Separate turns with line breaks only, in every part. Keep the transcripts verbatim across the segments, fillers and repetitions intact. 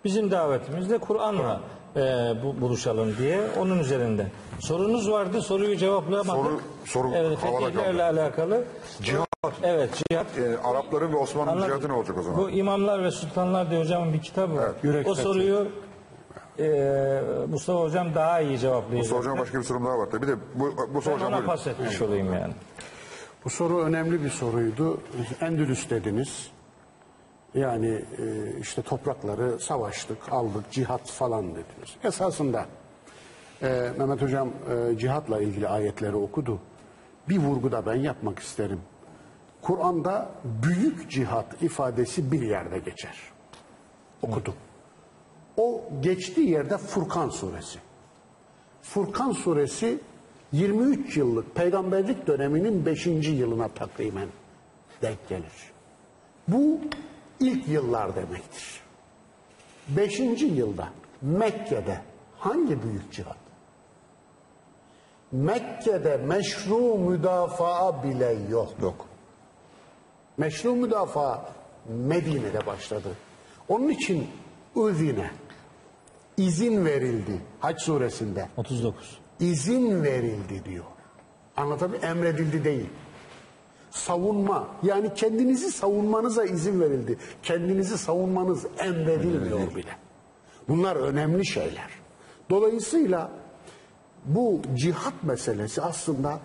Bizim davetimiz de Kur'an'la e, bu, buluşalım diye onun üzerinde. Sorunuz vardı, soruyu cevaplayamadık.
Soru, soru
evet,
havada
fetihlerle
kaldı.
alakalı.
Cihat.
Evet, cihat.
E, Arapların ve Osmanlı'nın
Anladım.
cihatı ne olacak o zaman?
Bu İmamlar ve Sultanlar diye hocamın bir kitabı var.
Evet.
O soruyu e, Mustafa Hocam daha iyi cevaplayacak.
Mustafa Hocam başka bir sorum daha var. Bir de bu, bu
Ben
hocam
ona
buyurun.
pas etmiş olayım yani.
Bu soru önemli bir soruydu. Endülüs dediniz. Yani e, işte toprakları savaştık, aldık, cihat falan dediniz. Esasında e, Mehmet Hocam e, cihatla ilgili ayetleri okudu. Bir vurgu da ben yapmak isterim. Kur'an'da büyük cihat ifadesi bir yerde geçer. Okudu. O geçtiği yerde Furkan suresi. Furkan suresi yirmi üç yıllık peygamberlik döneminin beşinci yılına takriben denk gelir. Bu ilk yıllar demektir. beşinci yılda Mekke'de hangi büyük cihat? Mekke'de meşru müdafaa bile yok.
Yok.
Meşru müdafaa Medine'de başladı. Onun için üzine izin verildi Hac suresinde.
otuz dokuz.
İzin verildi diyor. Anlatabiliyor muyum? Emredildi değil. Savunma, yani kendinizi savunmanıza izin verildi. Kendinizi savunmanız emredilmiyor bile. Bunlar önemli şeyler. Dolayısıyla bu cihat meselesi aslında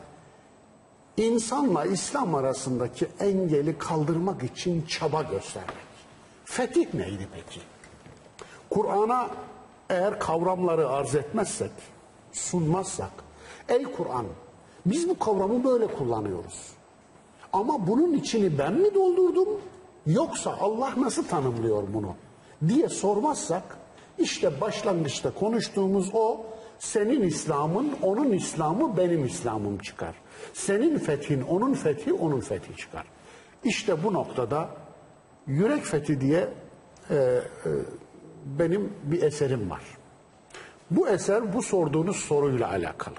insanla İslam arasındaki engeli kaldırmak için çaba göstermek. Fetih neydi peki? Kur'an'a eğer kavramları arz etmezsek, sunmazsak, ey Kur'an, biz bu kavramı böyle kullanıyoruz. Ama bunun içini ben mi doldurdum, yoksa Allah nasıl tanımlıyor bunu diye sormazsak, işte başlangıçta konuştuğumuz o, senin İslam'ın, onun İslam'ı, benim İslam'ım çıkar. Senin fethin, onun fethi, onun fethi çıkar. İşte bu noktada Yürek Fethi diye e, e, benim bir eserim var. Bu eser bu sorduğunuz soruyla alakalı.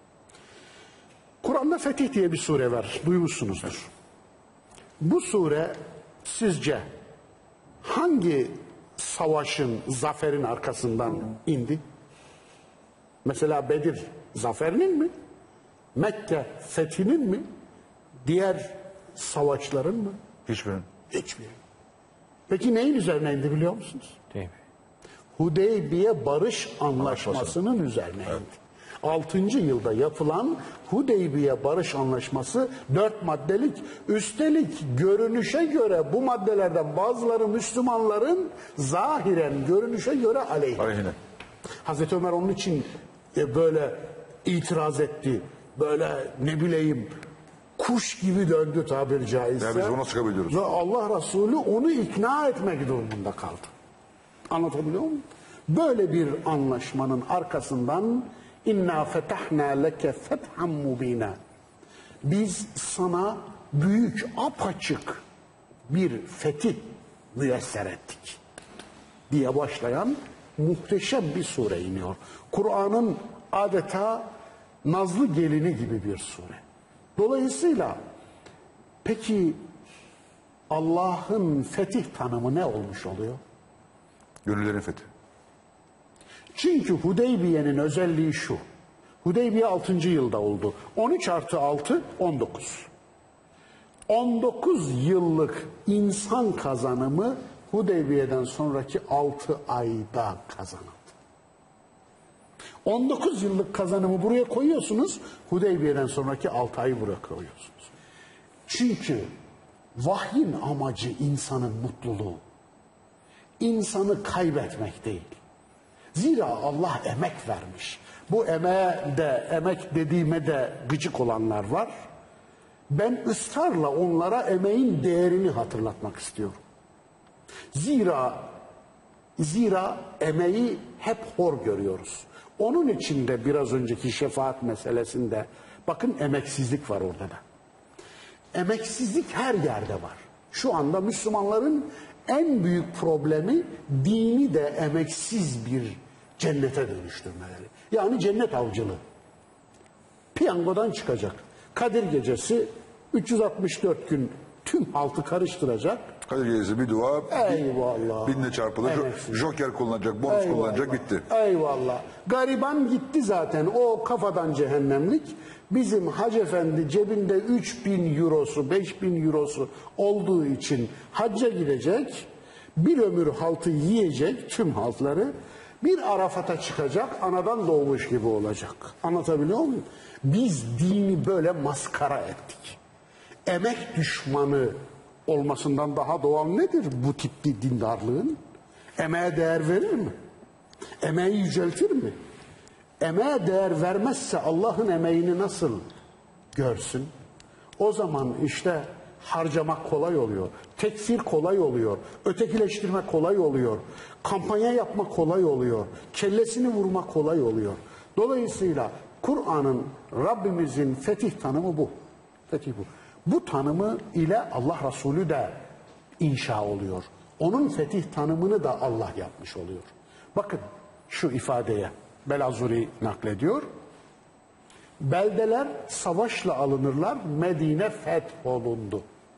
Kur'an'da Fetih diye bir sure var. Duymuşsunuzdur. Bu sure sizce hangi savaşın, zaferin arkasından indi? Mesela Bedir zaferinin mi? Mekke fethinin mi? Diğer savaşların mı?
Hiçbirinin.
Hiçbiri. Peki neyin üzerine indi biliyor musunuz?
Değil mi?
Hudeybiye Barış Anlaşması'nın üzerine indi. altıncı yılda yapılan Hudeybiye Barış Anlaşması dört maddelik. Üstelik görünüşe göre bu maddelerden bazıları Müslümanların zahiren görünüşe göre aleyhine.
Aleyhine.
Hazreti Ömer onun için e, böyle itiraz etti. Böyle ne bileyim kuş gibi döndü tabiri caizse.
Ya biz ona çıkabiliyoruz.
Ve Allah Resulü onu ikna etmek durumunda kaldı. Anlatabiliyor muyum? Böyle bir anlaşmanın arkasından İnna fetahna leke fethan mubina. Biz sana büyük, apaçık bir fetih müyesser ettik diye başlayan muhteşem bir sure iniyor. Kur'an'ın adeta nazlı gelini gibi bir sure. Dolayısıyla peki Allah'ın fetih tanımı ne olmuş oluyor?
Gönüllerin fethi.
Çünkü Hudeybiye'nin özelliği şu. Hudeybiye altıncı yılda oldu. on üç artı altı on dokuz. on dokuz yıllık insan kazanımı Hudeybiye'den sonraki altı ayda kazanıldı. on dokuz yıllık kazanımı buraya koyuyorsunuz. Hudeybiye'den sonraki altı ayı buraya koyuyorsunuz. Çünkü vahyin amacı insanın mutluluğu. İnsanı kaybetmek değil. Zira Allah emek vermiş. Bu emeğe de, emek dediğime de gıcık olanlar var. Ben ısrarla onlara emeğin değerini hatırlatmak istiyorum. Zira zira emeği hep hor görüyoruz. Onun için de biraz önceki şefaat meselesinde bakın emeksizlik var orada da. Emeksizlik her yerde var. Şu anda Müslümanların en büyük problemi dini de emeksiz bir cennete dönüştürmeleri. Yani cennet avcılığı. Piyangodan çıkacak. Kadir Gecesi üç yüz altmış dört gün tüm halkı karıştıracak.
Kadir Gecesi bir dua,
Eyvallah.
binle çarpılır.
Evet.
Joker kullanacak, bonus
Eyvallah.
kullanacak, bitti.
Eyvallah. Gariban gitti zaten. O kafadan cehennemlik. Bizim Hacı Efendi cebinde üç bin eurosu, beş bin eurosu olduğu için hacca gidecek. Bir ömür haltı yiyecek, tüm haltları. Bir Arafat'a çıkacak, anadan doğmuş gibi olacak. Anlatabiliyor muyum? Biz dini böyle maskara ettik. Emek düşmanı olmasından daha doğal nedir bu tip bir dindarlığın? Emeğe değer verir mi? Emeği yüceltir mi? Emeğe değer vermezse Allah'ın emeğini nasıl görsün? O zaman işte harcamak kolay oluyor. Tekfir kolay oluyor. Ötekileştirme kolay oluyor. Kampanya yapmak kolay oluyor. Kellesini vurmak kolay oluyor. Dolayısıyla Kur'an'ın, Rabbimizin fetih tanımı bu. Fetih bu. Bu tanımı ile Allah Resulü de inşa oluyor. Onun fetih tanımını da Allah yapmış oluyor. Bakın şu ifadeye Belazuri naklediyor. Beldeler savaşla alınırlar, Medine fetholundu.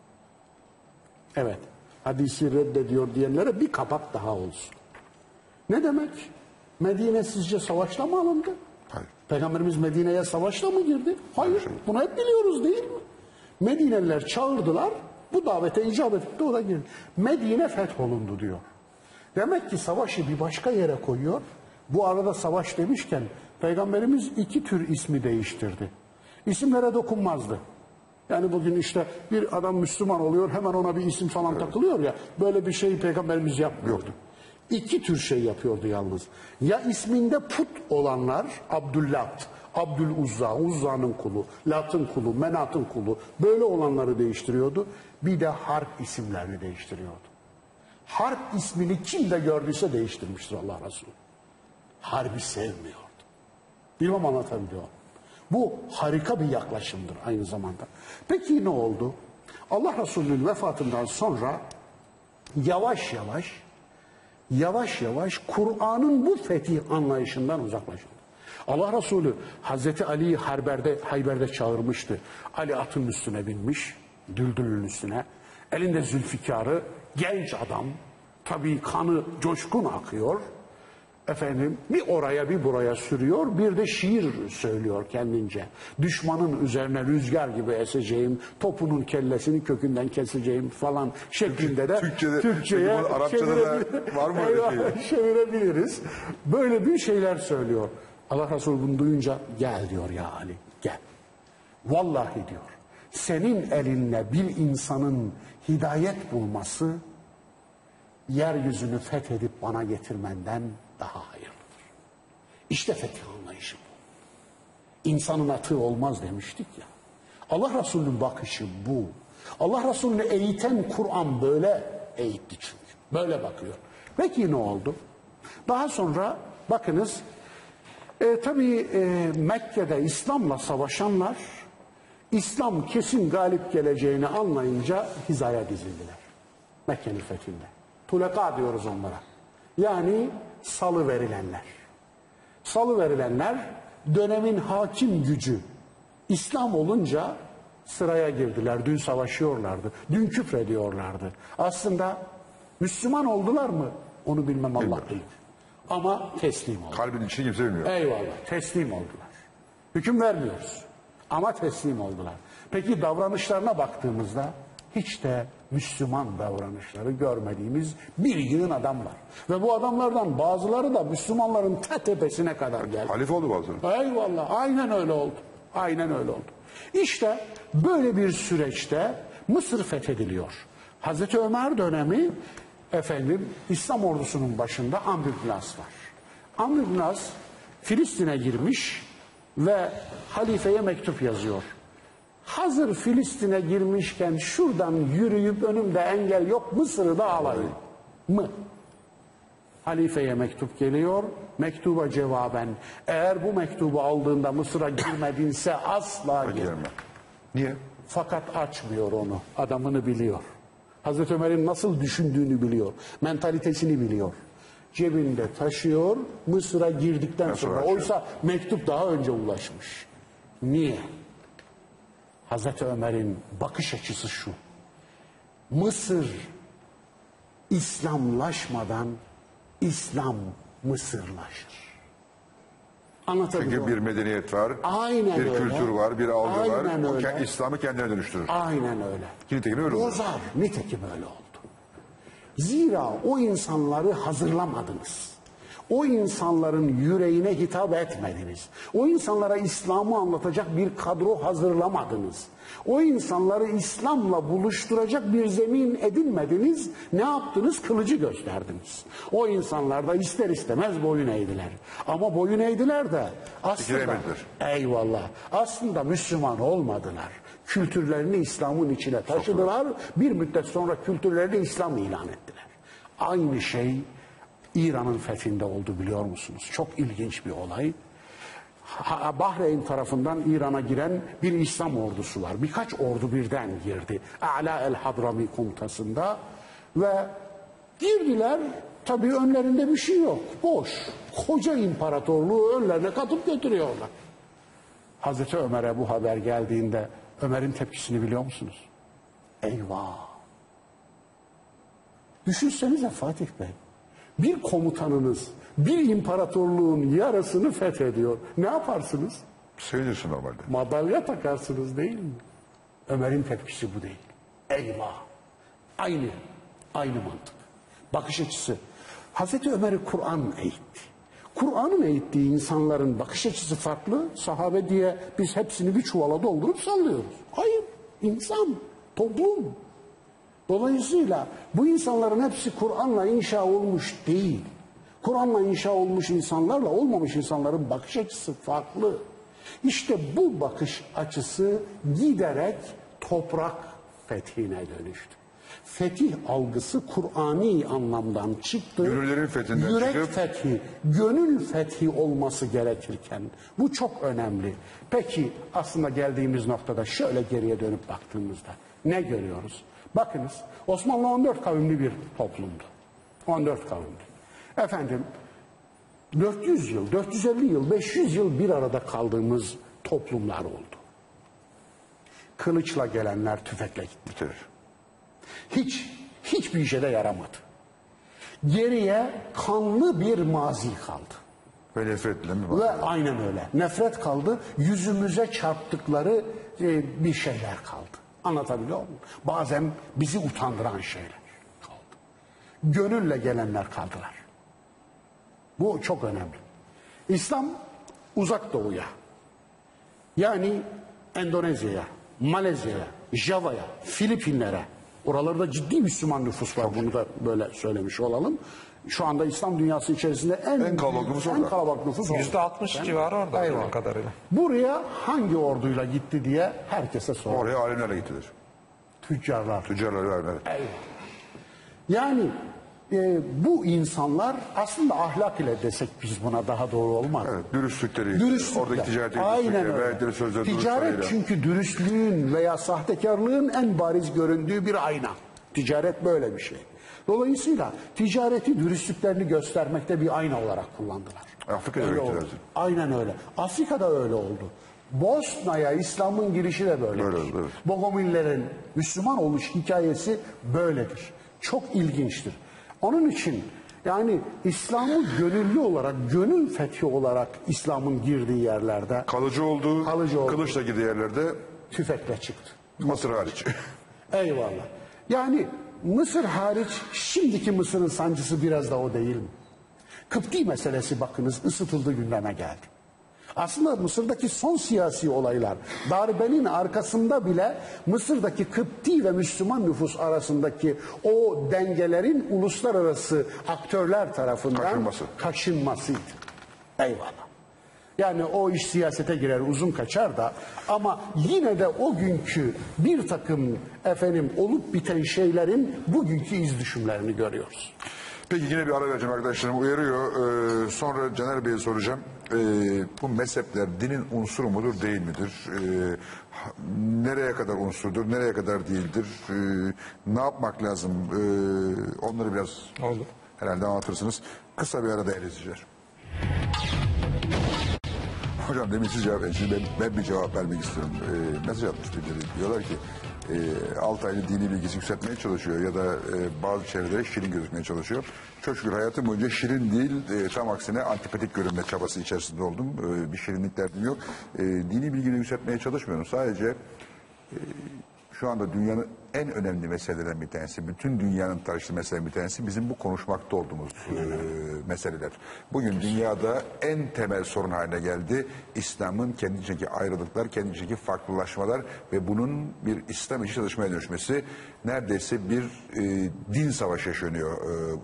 Evet, hadisi reddediyor diyenlere bir kapak daha olsun. Ne demek? Medine sizce savaşla mı alındı?
Hayır.
Peygamberimiz Medine'ye savaşla mı girdi? Hayır. Bunu hep biliyoruz değil mi? Medineliler çağırdılar, bu davete icabet etti, o da girdi. Medine fetholundu diyor. Demek ki savaşı bir başka yere koyuyor. Bu arada savaş demişken Peygamberimiz iki tür ismi değiştirdi. İsimlere dokunmazdı. Yani bugün işte bir adam Müslüman oluyor, hemen ona bir isim falan evet. takılıyor ya. Böyle bir şeyi Peygamberimiz yapmıyordu. İki tür şey yapıyordu yalnız. Ya isminde put olanlar, Abdüllat, Abdüluzza, Uzza'nın kulu, Lat'ın kulu, Menat'ın kulu, böyle olanları değiştiriyordu. Bir de harp isimlerini değiştiriyordu. Harp ismini kim de gördüyse değiştirmiştir Allah Resulü. Harbi sevmiyordu. Bilmem anlatabiliyor. Bu harika bir yaklaşımdır aynı zamanda. Peki ne oldu? Allah Resulü'nün vefatından sonra yavaş yavaş yavaş yavaş Kur'an'ın bu fetih anlayışından uzaklaşıldı. Allah Resulü Hazreti Ali'yi Hayber'de, Hayber'de çağırmıştı. Ali atın üstüne binmiş, düldülün üstüne. Elinde zülfikarı, genç adam, tabii kanı coşkun akıyor. Efendim bir oraya bir buraya sürüyor, bir de şiir söylüyor kendince. Düşmanın üzerine rüzgar gibi eseceğim, topunun kellesini kökünden keseceğim falan şeklinde de
Türkçe'de,
Türkçe'ye
Arapçada da var mı öyle şey?
Çevirebiliriz. Böyle bir şeyler söylüyor. Allah Resulü bunu duyunca gel diyor ya Ali, gel. Vallahi diyor, senin elinle bir insanın hidayet bulması yeryüzünü fethedip bana getirmenden daha hayırlıdır. İşte fetih anlayışı bu. İnsanın atığı olmaz demiştik ya. Allah Resulü'nün bakışı bu. Allah Resulü'nü eğiten Kur'an böyle eğitti çünkü. Böyle bakıyor. Peki ne oldu? Daha sonra bakınız e, tabii e, Mekke'de İslam'la savaşanlar İslam kesin galip geleceğini anlayınca hizaya dizildiler. Mekke'nin fethinde. Tuleka diyoruz onlara. Yani salı verilenler. Salı verilenler dönemin hakim gücü İslam olunca sıraya girdiler. Dün savaşıyorlardı. Dün küfrediyorlardı. Aslında Müslüman oldular mı? Onu bilmem Allah bilir. Ama teslim oldular.
Kalbin içini kimse bilmiyor.
Eyvallah. Teslim oldular. Hüküm vermiyoruz. Ama teslim oldular. Peki davranışlarına baktığımızda hiç de Müslüman davranışları görmediğimiz bir yığın adam var. Ve bu adamlardan bazıları da Müslümanların ta tepesine kadar geldi.
Halife oldu bazıları.
Eyvallah. Aynen öyle oldu. Aynen öyle oldu. İşte böyle bir süreçte Mısır fethediliyor. Hazreti Ömer dönemi efendim İslam ordusunun başında Amr ibn As var. Amr ibn As Filistin'e girmiş ve halifeye mektup yazıyor. Hazır Filistin'e girmişken şuradan yürüyüp önümde engel yok Mısır'ı da alayım mı? Halifeye mektup geliyor. Mektuba cevaben eğer bu mektubu aldığında Mısır'a girmedinse asla girme.
Niye?
Fakat açmıyor onu. Adamını biliyor. Hazreti Ömer'in nasıl düşündüğünü biliyor. Mentalitesini biliyor. Cebinde taşıyor. Mısır'a girdikten
Nasıl
sonra.
açıyor?
Oysa mektup daha önce ulaşmış. Niye? Hazreti Ömer'in bakış açısı şu. Mısır İslamlaşmadan İslam Mısırlaşır. Anlatabiliyor
Çünkü bir
muyum?
medeniyet var,
Aynen
bir
öyle.
kültür var, bir algı
Aynen
var. O
öyle.
ke- İslam'ı kendine dönüştürür.
Aynen öyle.
Nitekim öyle olur.
Bozar. Nitekim öyle oldu. Zira o insanları hazırlamadınız. O insanların yüreğine hitap etmediniz. O insanlara İslam'ı anlatacak bir kadro hazırlamadınız. O insanları İslam'la buluşturacak bir zemin edinmediniz. Ne yaptınız? Kılıcı gösterdiniz. O insanlar da ister istemez boyun eğdiler. Ama boyun eğdiler de aslında
Eğmediler.
eyvallah. Aslında Müslüman olmadılar. Kültürlerini İslam'ın içine taşıdılar. Bir müddet sonra kültürlerini İslam ilan ettiler. Aynı şey İran'ın fethinde oldu, biliyor musunuz? Çok ilginç bir olay. Ha- Bahreyn tarafından İran'a giren bir İslam ordusu var. Birkaç ordu birden girdi. A'la el-Hadrami komutasında ve girdiler. Tabii önlerinde bir şey yok. Boş. Koca imparatorluğu önlerine katıp götürüyorlar. Hazreti Ömer'e bu haber geldiğinde Ömer'in tepkisini biliyor musunuz? Eyvah! Düşünsenize Fatih Bey. Bir komutanınız bir imparatorluğun yarısını fethediyor. Ne yaparsınız?
Sevinirsin normalde.
Madalya takarsınız değil mi? Ömer'in tepkisi bu değil. Eyvah! Aynı, aynı mantık. Bakış açısı. Hazreti Ömer'i Kur'an eğitti. Kur'an'ın eğittiği insanların bakış açısı farklı. Sahabe diye biz hepsini bir çuvala doldurup sallıyoruz. Hayır, insan, toplum. Dolayısıyla bu insanların hepsi Kur'an'la inşa olmuş değil. Kur'an'la inşa olmuş insanlarla olmamış insanların bakış açısı farklı. İşte bu bakış açısı giderek toprak fethine dönüştü. Fetih algısı Kur'ani anlamdan çıktı.
Gönüllerin fethinden
Yürek
çıkıp-
fethi, gönül fethi olması gerekirken bu çok önemli. Peki aslında geldiğimiz noktada şöyle geriye dönüp baktığımızda ne görüyoruz? Bakınız, Osmanlı on dört kavimli bir toplumdu. on dört kavimli. Efendim dört yüz yıl, dört yüz elli yıl, beş yüz yıl bir arada kaldığımız toplumlar oldu. Kılıçla gelenler tüfekle gitti.
Bitirir.
Hiç, hiçbir işe de yaramadı. Geriye kanlı bir mazi kaldı.
Ve nefretle mi
Ve
var?
aynen öyle. Nefret kaldı. Yüzümüze çarptıkları e, bir şeyler kaldı. Anlatabiliyor muyum? Bazen bizi utandıran şeyler kaldı. Gönülle gelenler kaldılar. Bu çok önemli. İslam uzak doğuya, yani Endonezya'ya, Malezya'ya, Java'ya, Filipinlere, oralarda ciddi Müslüman nüfus var, bunu da böyle söylemiş olalım. Şu anda İslam dünyası içerisinde en,
En kalabalık nüfus
en
orada.
kalabalık nüfus orada.
yüzde altmış civarı orada
Eyvallah.
bildiğim kadarıyla.
Buraya hangi orduyla gitti diye herkese sor.
Oraya alimlerle gittiler.
Tüccarlar.
Tüccarlar alimler.
Eyvallah. Yani e, bu insanlar aslında ahlak ile desek biz buna daha doğru olmaz.
Evet, dürüstlükleri,
Dürüstlükle.
oradaki ticareti,
Aynen öyle.
verdikleri sözleri
Ticaret
duruşlarıyla.
çünkü dürüstlüğün veya sahtekarlığın en bariz göründüğü bir ayna. Ticaret böyle bir şey. Dolayısıyla ticareti, dürüstlüklerini göstermekte bir ayna olarak kullandılar.
Afrika'da
Öyle
öyle
oldu.
lazım.
Aynen öyle. Afrika'da öyle oldu. Bosna'ya İslam'ın girişi de böyledir.
Böyle oldu, evet.
Bogomillerin Müslüman oluş hikayesi böyledir. Çok ilginçtir. Onun için yani İslam'ı gönüllü olarak, gönül fethi olarak İslam'ın girdiği yerlerde
Kalıcı olduğu,
Kalıcı oldu.
kılıçla girdiği yerlerde
tüfekle çıktı.
Mısır hariç.
Eyvallah. Yani Mısır hariç şimdiki Mısır'ın sancısı biraz da o değil mi? Kıpti meselesi bakınız ısıtıldı, gündeme geldi. Aslında Mısır'daki son siyasi olaylar, darbenin arkasında bile Mısır'daki Kıpti ve Müslüman nüfus arasındaki o dengelerin uluslararası aktörler tarafından
Kaşınması.
kaşınmasıydı. Eyvallah. Yani o iş siyasete girer, uzun kaçar da, ama yine de o günkü bir takım efendim olup biten şeylerin bugünkü iz düşümlerini görüyoruz.
Peki yine bir ara vereceğim arkadaşlarım, uyarıyor. Ee, sonra Caner Bey'e soracağım. Ee, bu mezhepler dinin unsuru mudur değil midir? Ee, ha- nereye kadar unsurdur, nereye kadar değildir? Ee, ne yapmak lazım? Ee, onları biraz
Oldu.
herhalde anlatırsınız. Kısa bir ara değerli izleyiciler. Hocam demin siz cevap verin. Şimdi ben, ben bir cevap vermek istiyorum. Ee, mesaj atmış birileri. Diyorlar ki altı aylık dini bilgisi yükseltmeye çalışıyor ya da e, bazı çevrelere şirin gözükmeye çalışıyor. Çok şükür hayatım boyunca şirin değil, e, tam aksine antipatik görünme çabası içerisinde oldum. E, bir şirinlik derdim yok. E, dini bilgini yükseltmeye çalışmıyorum. Sadece e, şu anda dünyanın en önemli meselelerinden bir tanesi, bütün dünyanın tartıştığı meselelerin bir tanesi bizim bu konuşmakta olduğumuz e, meseleler. Bugün dünyada en temel sorun haline geldi. İslam'ın kendi içindeki ayrılıklar, kendi içindeki farklılaşmalar ve bunun bir İslam içi çalışmaya dönüşmesi. Neredeyse bir e, din savaşı yaşanıyor. E,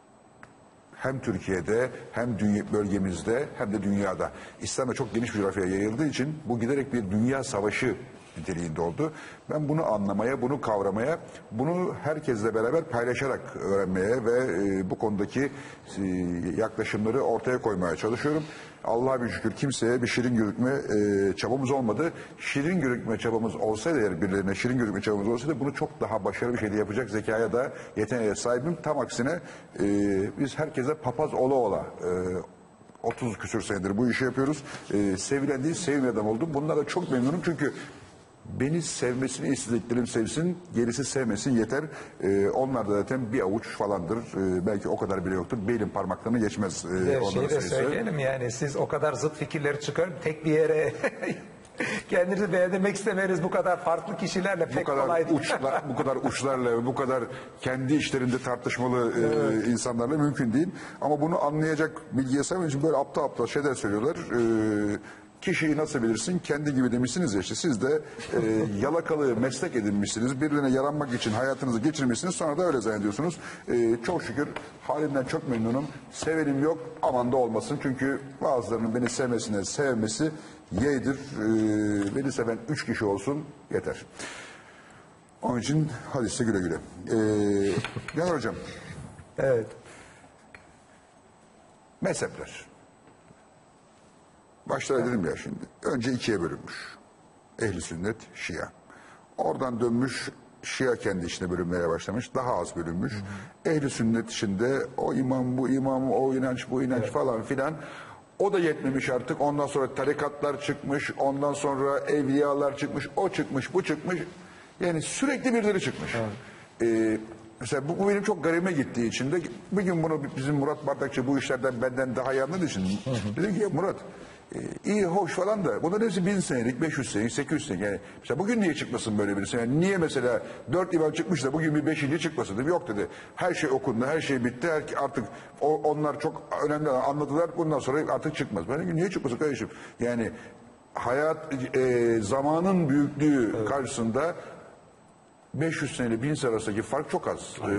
hem Türkiye'de hem dünya, bölgemizde hem de dünyada. İslam'a çok geniş bir coğrafyaya yayıldığı için bu giderek bir dünya savaşı niteliğinde oldu. Ben bunu anlamaya, bunu kavramaya, bunu herkesle beraber paylaşarak öğrenmeye ve e, bu konudaki e, yaklaşımları ortaya koymaya çalışıyorum. Allah'a bir şükür kimseye bir şirin gözükme e, çabamız olmadı. Şirin gözükme çabamız olsaydı, eğer birilerine şirin gözükme çabamız olsaydı bunu çok daha başarılı bir şekilde yapacak zekaya da yeteneğe sahibim. Tam aksine e, biz herkese papaz ola ola e, otuz küsür senedir bu işi yapıyoruz. E, sevilen değil, sevmeyen adam oldum. Bundan da çok memnunum çünkü beni sevmesini istediklerim sevsin, gerisi sevmesin yeter. Ee, onlar da zaten bir avuç falandır. Ee, belki o kadar bile yoktur. Belin parmaklarını geçmez. E,
Bir şey de söyleyelim, yani siz o kadar zıt fikirleri çıkarıp tek bir yere kendinizi beğendirmek istemeniz bu kadar farklı kişilerle pek
bu kadar
kolay değil.
uçlar, bu kadar uçlarla ve bu kadar kendi işlerinde tartışmalı evet. e, insanlarla mümkün değil. Ama bunu anlayacak bilgiye sahip için böyle aptal aptal şeyler söylüyorlar. Ee, Kişiyi nasıl bilirsin? Kendi gibi demişsiniz ya işte. Siz de e, yalakalı meslek edinmişsiniz. Birilerine yaranmak için hayatınızı geçirmişsiniz. Sonra da öyle zannediyorsunuz. E, çok şükür halimden çok memnunum. Sevenim yok. Aman da olmasın. Çünkü bazılarının beni sevmesine sevmesi yeğdir. E, beni seven üç kişi olsun yeter. Onun için hadi size güle güle. E, Caner Hocam.
Evet.
Mezhepler. Başta dedim ya şimdi. Önce ikiye bölünmüş. Ehli sünnet, Şia. Oradan dönmüş, Şia kendi içine bölünmeye başlamış. Daha az bölünmüş. Ehli sünnet içinde o imam, bu imam, o inanç, bu inanç evet. falan filan. O da yetmemiş artık. Ondan sonra tarikatlar çıkmış. Ondan sonra evliyalar çıkmış. O çıkmış, bu çıkmış. Yani sürekli birileri çıkmış. Evet. Ee, Mesela bu, bu benim çok garibime gittiği için de bir gün bunu bizim Murat Bardakçı bu işlerden benden daha iyi anladığı için dedim ki Murat e, iyi hoş falan da bunların hepsi bin senelik, beş yüz senelik, sekiz yüz senelik. Yani mesela bugün niye çıkmasın böyle birisi? Yani niye mesela dört imam çıkmış da bugün bir beşinci çıkmasın? Dedim. Yok dedi. Her şey okundu, her şey bitti. Her, artık o, onlar çok önemli anladılar. Bundan sonra artık çıkmaz. Ben dedim ki niye çıkmasın kardeşim? Yani hayat e, zamanın büyüklüğü evet. karşısında beş yüz seneyle bin sene arasındaki fark çok az. Ee,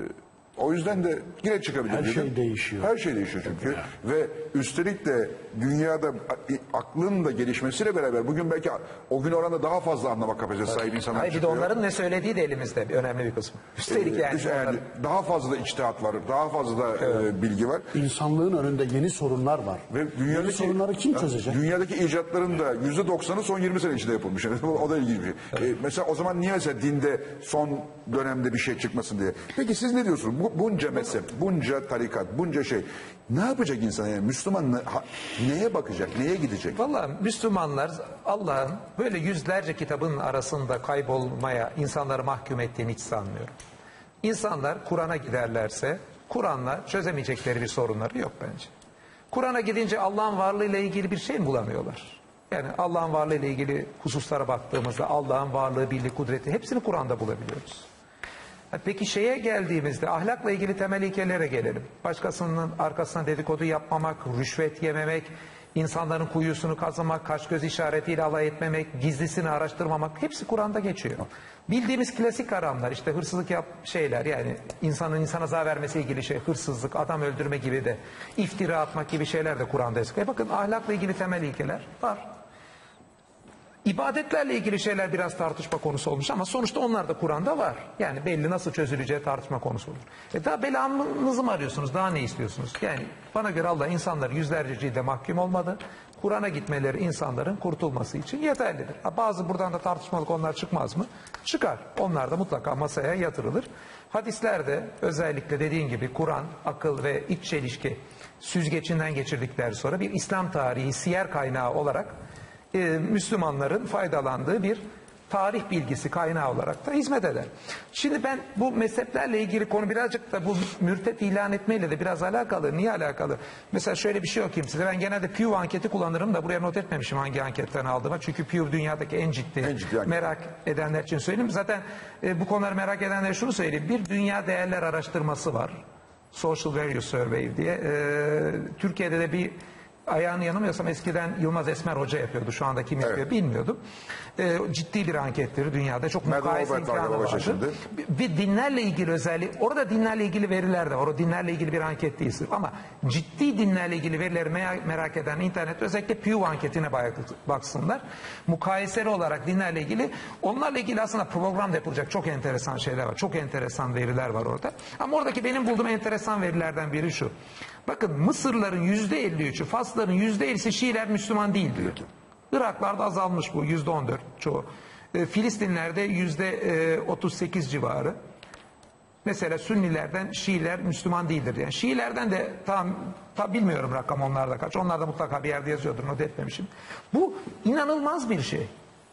o yüzden de yine çıkabilir.
Her
dedim.
şey değişiyor.
Her şey değişiyor çünkü. Ve üstelik de dünyada aklın da gelişmesiyle beraber bugün belki o gün oranda daha fazla anlama kapasitesi sahip insanlar
Hayır, bir de
çıkıyor.
onların ne söylediği de elimizde bir önemli bir kısmı. Üstelik
Ee,
yani.
yani
onların...
daha fazla içtihat var, daha fazla evet. e, bilgi var.
İnsanlığın önünde yeni sorunlar var.
Ve dünyadaki,
yeni sorunları kim çözecek?
Dünyadaki icatların da yüzde doksanı son yirmi sene içinde yapılmış. Yani o da ilginç bir şey. Evet. Ee, mesela o zaman niye mesela dinde son dönemde bir şey çıkmasın diye. Peki siz ne diyorsunuz? Bu, bunca mezhep, bunca tarikat, bunca şey. Ne yapacak insan yani? Müslüman ne, ha, neye bakacak, neye gidecek?
Vallahi Müslümanlar Allah'ın böyle yüzlerce kitabın arasında kaybolmaya insanları mahkum ettiğini hiç sanmıyorum. İnsanlar Kur'an'a giderlerse Kur'an'la çözemeyecekleri bir sorunları yok bence. Kur'an'a gidince Allah'ın varlığıyla ilgili bir şey mi bulamıyorlar? Yani Allah'ın varlığıyla ilgili hususlara baktığımızda Allah'ın varlığı, birliği, kudreti hepsini Kur'an'da bulabiliyoruz. Peki şeye geldiğimizde ahlakla ilgili temel ilkelere gelelim. Başkasının arkasına dedikodu yapmamak, rüşvet yememek, insanların kuyusunu kazımak, kaş göz işaretiyle alay etmemek, gizlisini araştırmamak hepsi Kur'an'da geçiyor. Bildiğimiz klasik haramlar işte hırsızlık yap şeyler yani insanın insana zarar vermesiyle ilgili şey hırsızlık, adam öldürme gibi de iftira atmak gibi şeyler de Kur'an'da yazıyor. E bakın ahlakla ilgili temel ilkeler var. İbadetlerle ilgili şeyler biraz tartışma konusu olmuş ama sonuçta onlar da Kur'an'da var. Yani belli nasıl çözüleceği tartışma konusu olur. E daha belanızı mı arıyorsunuz? Daha ne istiyorsunuz? Yani bana göre Allah insanları yüzlerce cilde mahkum olmadı. Kur'an'a gitmeleri insanların kurtulması için yeterlidir. Ha, bazı buradan da tartışmalı konular çıkmaz mı? Çıkar. Onlar da mutlaka masaya yatırılır. Hadislerde özellikle dediğin gibi Kur'an, akıl ve iç çelişki süzgecinden geçirdikleri sonra bir İslam tarihi siyer kaynağı olarak e, Müslümanların faydalandığı bir tarih bilgisi kaynağı olarak da hizmet eder. Şimdi ben bu mezheplerle ilgili konu birazcık da bu mürtet ilan etmeyle de biraz alakalı. Niye alakalı? Mesela şöyle bir şey okuyayım size. Ben genelde Pew anketi kullanırım da buraya not etmemişim hangi anketten aldığımı. Çünkü Pew dünyadaki en ciddi,
En ciddi anket.
merak edenler için söyleyeyim. Zaten e, bu konuları merak edenlere şunu söyleyeyim. Bir dünya değerler araştırması var. Social Value Survey diye. E, Türkiye'de de bir ayağını yanılmıyorsam eskiden Yılmaz Esmer Hoca yapıyordu. Şu anda kim yapıyor
Evet.
bilmiyordum. Ee, ciddi bir ankettir dünyada. Çok
Medal
mukayese
Robert var
imkanı
galiba
vardır.
şimdi.
Bir, bir dinlerle ilgili özellik. Orada dinlerle ilgili veriler de var. O dinlerle ilgili bir anket değil sırf. Ama ciddi dinlerle ilgili verileri merak, merak eden internet özellikle Pew anketine baksınlar. Mukayeseli olarak dinlerle ilgili. Onlarla ilgili aslında program da yapılacak çok enteresan şeyler var. Çok enteresan veriler var orada. Ama oradaki benim bulduğum enteresan verilerden biri şu. Bakın Mısırların yüzde elli üçü, Fasların yüzde ellisi Şiiler Müslüman değil diyor. Iraklarda azalmış bu yüzde on dört çoğu. E, Filistinler'de yüzde otuz sekiz civarı. Mesela Sünnilerden Şiiler Müslüman değildir. Yani Şiilerden de tam, tam bilmiyorum rakam onlarda kaç. Onlar da mutlaka bir yerde yazıyordur, not etmemişim. Bu inanılmaz bir şey.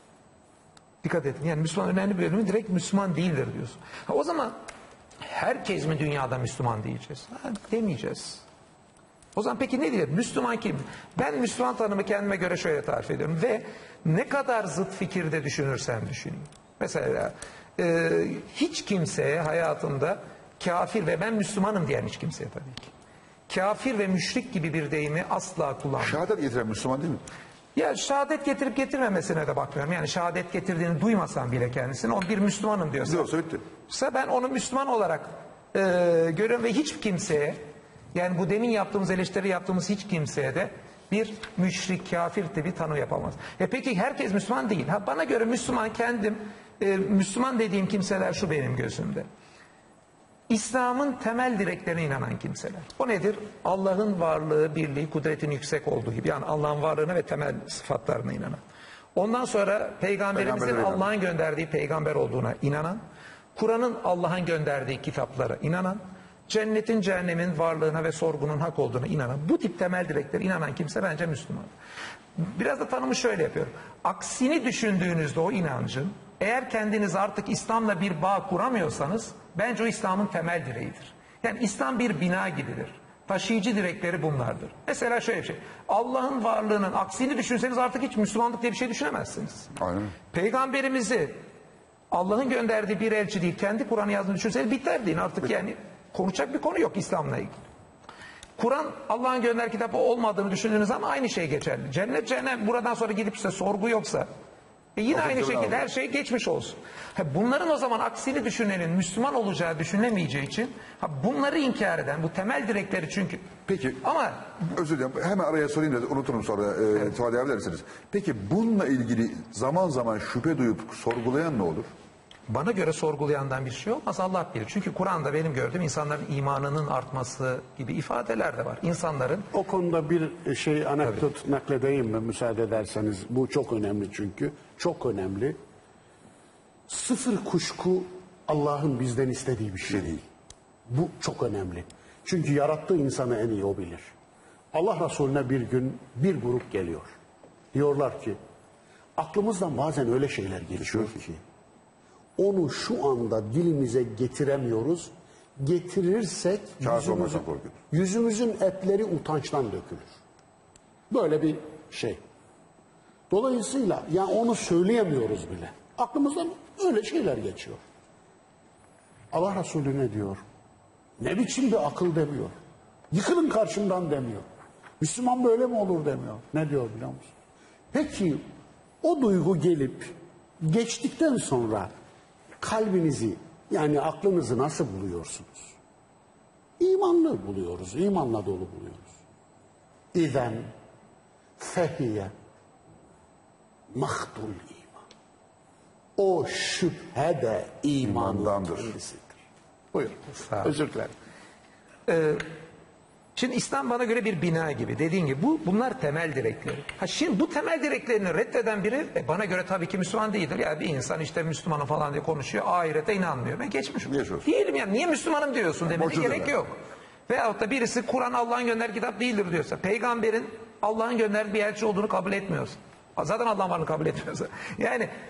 Dikkat edin. Yani Müslüman önemli bir bölümü direkt Müslüman değildir diyorsun. Ha, o zaman herkes mi dünyada Müslüman diyeceğiz? Ha, demeyeceğiz. O zaman peki ne diyelim? Müslüman kim? Ben Müslüman tanımı kendime göre şöyle tarif ediyorum. Ve ne kadar zıt fikirde düşünürsem düşüneyim. Mesela e, hiç kimseye hayatında kafir ve ben Müslümanım diyen hiç kimseye tabii ki. Kafir ve müşrik gibi bir deyimi asla kullanmıyorum.
Şehadet getiren Müslüman değil mi?
Ya şehadet getirip getirmemesine de bakmıyorum. Yani şehadet getirdiğini duymasam bile kendisini o bir Müslümanım diyorsa.
Diyorsa bitti.
Ise ben onu Müslüman olarak e, görüyorum ve hiç kimseye, yani bu demin yaptığımız eleştiri yaptığımız hiç kimseye de bir müşrik, kafir de bir tanı yapamaz. E peki herkes Müslüman değil. Ha, bana göre Müslüman kendim, e, Müslüman dediğim kimseler şu benim gözümde. İslam'ın temel direklerine inanan kimseler. O nedir? Allah'ın varlığı, birliği, kudretin yüksek olduğu gibi. Yani Allah'ın varlığına ve temel sıfatlarına inanan. Ondan sonra Peygamberimizin
Peygamberlere inanan.
Allah'ın gönderdiği peygamber olduğuna inanan. Kur'an'ın Allah'ın gönderdiği kitaplara inanan. Cennetin, cehennemin varlığına ve sorgunun hak olduğuna inanan. Bu tip temel direklere inanan kimse bence Müslüman. Biraz da tanımı şöyle yapıyorum. Aksini düşündüğünüzde o inancın, eğer kendiniz artık İslam'la bir bağ kuramıyorsanız, bence o İslam'ın temel direğidir. Yani İslam bir bina gibidir. Taşıyıcı direkleri bunlardır. Mesela şöyle bir şey. Allah'ın varlığının aksini düşünseniz artık hiç Müslümanlık diye bir şey düşünemezsiniz.
Aynen.
Peygamberimizi Allah'ın gönderdiği bir elçi değil, kendi Kur'an'ı yazdığını düşünseniz biter deyin artık. Yani konuşacak bir konu yok İslam'la ilgili. Kur'an Allah'ın gönderdiği kitabı olmadığını düşündüğünüz zaman aynı şey geçerli. Cennet cehennem buradan sonra gidip size sorgu yoksa e yine
Yok,
aynı
yok,
şekilde
yok.
her şey geçmiş olsun. Ha, bunların o zaman aksini düşünenin Müslüman olacağı düşünemeyeceği için ha, bunları inkar eden bu temel direkleri çünkü.
Peki.
Ama
Özür dilerim. Hemen araya sorayım da unuturum sonra e, ifade edersiniz. Peki bununla ilgili zaman zaman şüphe duyup sorgulayan ne olur?
bana göre sorgulayandan bir şey olmaz, Allah bilir. Çünkü Kur'an'da benim gördüğüm insanların imanının artması gibi ifadeler de var. İnsanların
O konuda bir şey anekdot nakledeyim mi müsaade ederseniz. Bu çok önemli çünkü. Çok önemli. Sıfır kuşku Allah'ın bizden istediği bir şey değil. Bu çok önemli. Çünkü yarattığı insanı en iyi o bilir. Allah Resulüne bir gün bir grup geliyor. Diyorlar ki aklımızdan bazen öyle şeyler geçiyor ki onu şu anda dilimize getiremiyoruz. Getirirsek
Kafir
yüzümüzün,
olmaktan korkuyoruz.
yüzümüzün etleri utançtan dökülür. Böyle bir şey. Dolayısıyla yani onu söyleyemiyoruz bile. Aklımızdan öyle şeyler geçiyor. Allah Resulü ne diyor? Ne biçim bir akıl demiyor. Yıkılın karşımdan demiyor. Müslüman böyle mi olur demiyor. Ne diyor biliyor musun? Peki o duygu gelip geçtikten sonra kalbinizi yani aklınızı nasıl buluyorsunuz? İmanlı buluyoruz. İmanla dolu buluyoruz. İzen fehiye mahdul iman. O şüphe de imanın
İmandandır.
kendisidir. Buyur.
Sağ ol.
Özür dilerim.
Şimdi İslam bana göre bir bina gibi. Dediğin gibi bu bunlar temel direkleri. Ha şimdi bu temel direklerini reddeden biri e, bana göre tabii ki Müslüman değildir. Ya bir insan işte Müslümanım falan diye konuşuyor. Ahirete inanmıyor. Ben geçmişim.
Geçmiş olsun.
Değilim yani. Niye Müslümanım diyorsun demene
Boşuna
gerek
demek.
yok. Veyahut da birisi Kur'an Allah'ın gönderdiği kitap değildir diyorsa, peygamberin Allah'ın gönderdiği bir elçi olduğunu kabul etmiyorsun. Zaten Allah'ın varlığını kabul etmiyorsa. Yani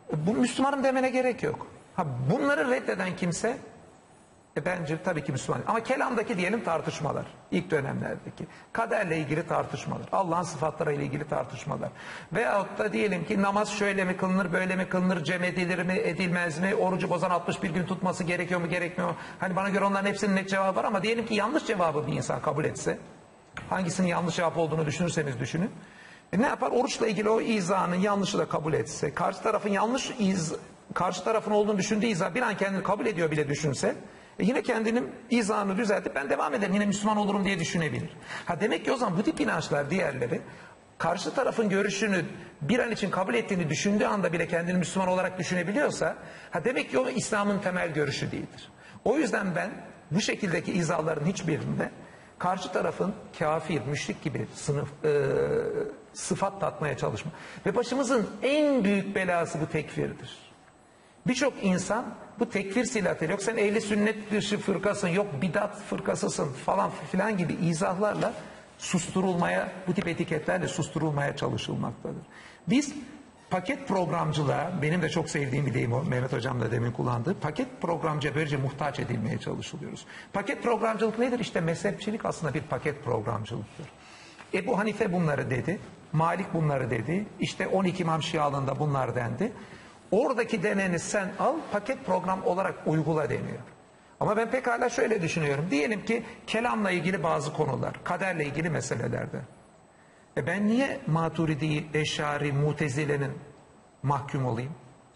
Bu Müslümanım demene gerek yok. Ha, bunları reddeden kimse e, bence tabii ki Müslüman. Ama kelamdaki diyelim tartışmalar. İlk dönemlerdeki. Kaderle ilgili tartışmalar. Allah'ın sıfatlarıyla ilgili tartışmalar. Veyahut da diyelim ki namaz şöyle mi kılınır, böyle mi kılınır, cem edilir mi, edilmez mi, orucu bozan altmış bir gün tutması gerekiyor mu, gerekmiyor mu? Hani bana göre onların hepsinin net cevabı var ama diyelim ki yanlış cevabı bir insan kabul etse, hangisinin yanlış cevap olduğunu düşünürseniz düşünün. E ne yapar? Oruçla ilgili o izahının yanlışı da kabul etse, karşı tarafın yanlış iz, karşı tarafın olduğunu düşündüğü izah bir an kendini kabul ediyor bile düşünse, e yine kendinin izahını düzeltip ben devam ederim, yine Müslüman olurum diye düşünebilir. Ha demek ki o zaman bu tip inançlar diğerleri, karşı tarafın görüşünü bir an için kabul ettiğini düşündüğü anda bile kendini Müslüman olarak düşünebiliyorsa, ha demek ki o İslam'ın temel görüşü değildir. O yüzden ben bu şekildeki izahların hiçbirinde karşı tarafın kafir, müşrik gibi sınıf, e, sıfat tatmaya çalışma. Ve başımızın en büyük belası bu tekfirdir. Birçok insan bu tekfir silahıyla, yok sen ehli sünnet dışı fırkasın, yok bidat fırkasısın falan filan gibi izahlarla susturulmaya, bu tip etiketlerle susturulmaya çalışılmaktadır. Biz paket programcılığa, benim de çok sevdiğim bir deyim o, Mehmet Hocam da demin kullandığı, paket programcıya böylece muhtaç edilmeye çalışılıyoruz. Paket programcılık nedir? İşte mezhepçilik aslında bir paket programcılıktır. Ebu Hanife bunları dedi, Malik bunları dedi, işte on iki İmam Şialığında bunlar dendi. Oradaki deneni sen al, paket program olarak uygula deniyor. Ama ben pekala şöyle düşünüyorum. Diyelim ki kelamla ilgili bazı konular, kaderle ilgili meselelerde. E ben niye Maturidi'yi, Eşari, Mutezile'nin mahkum olayım?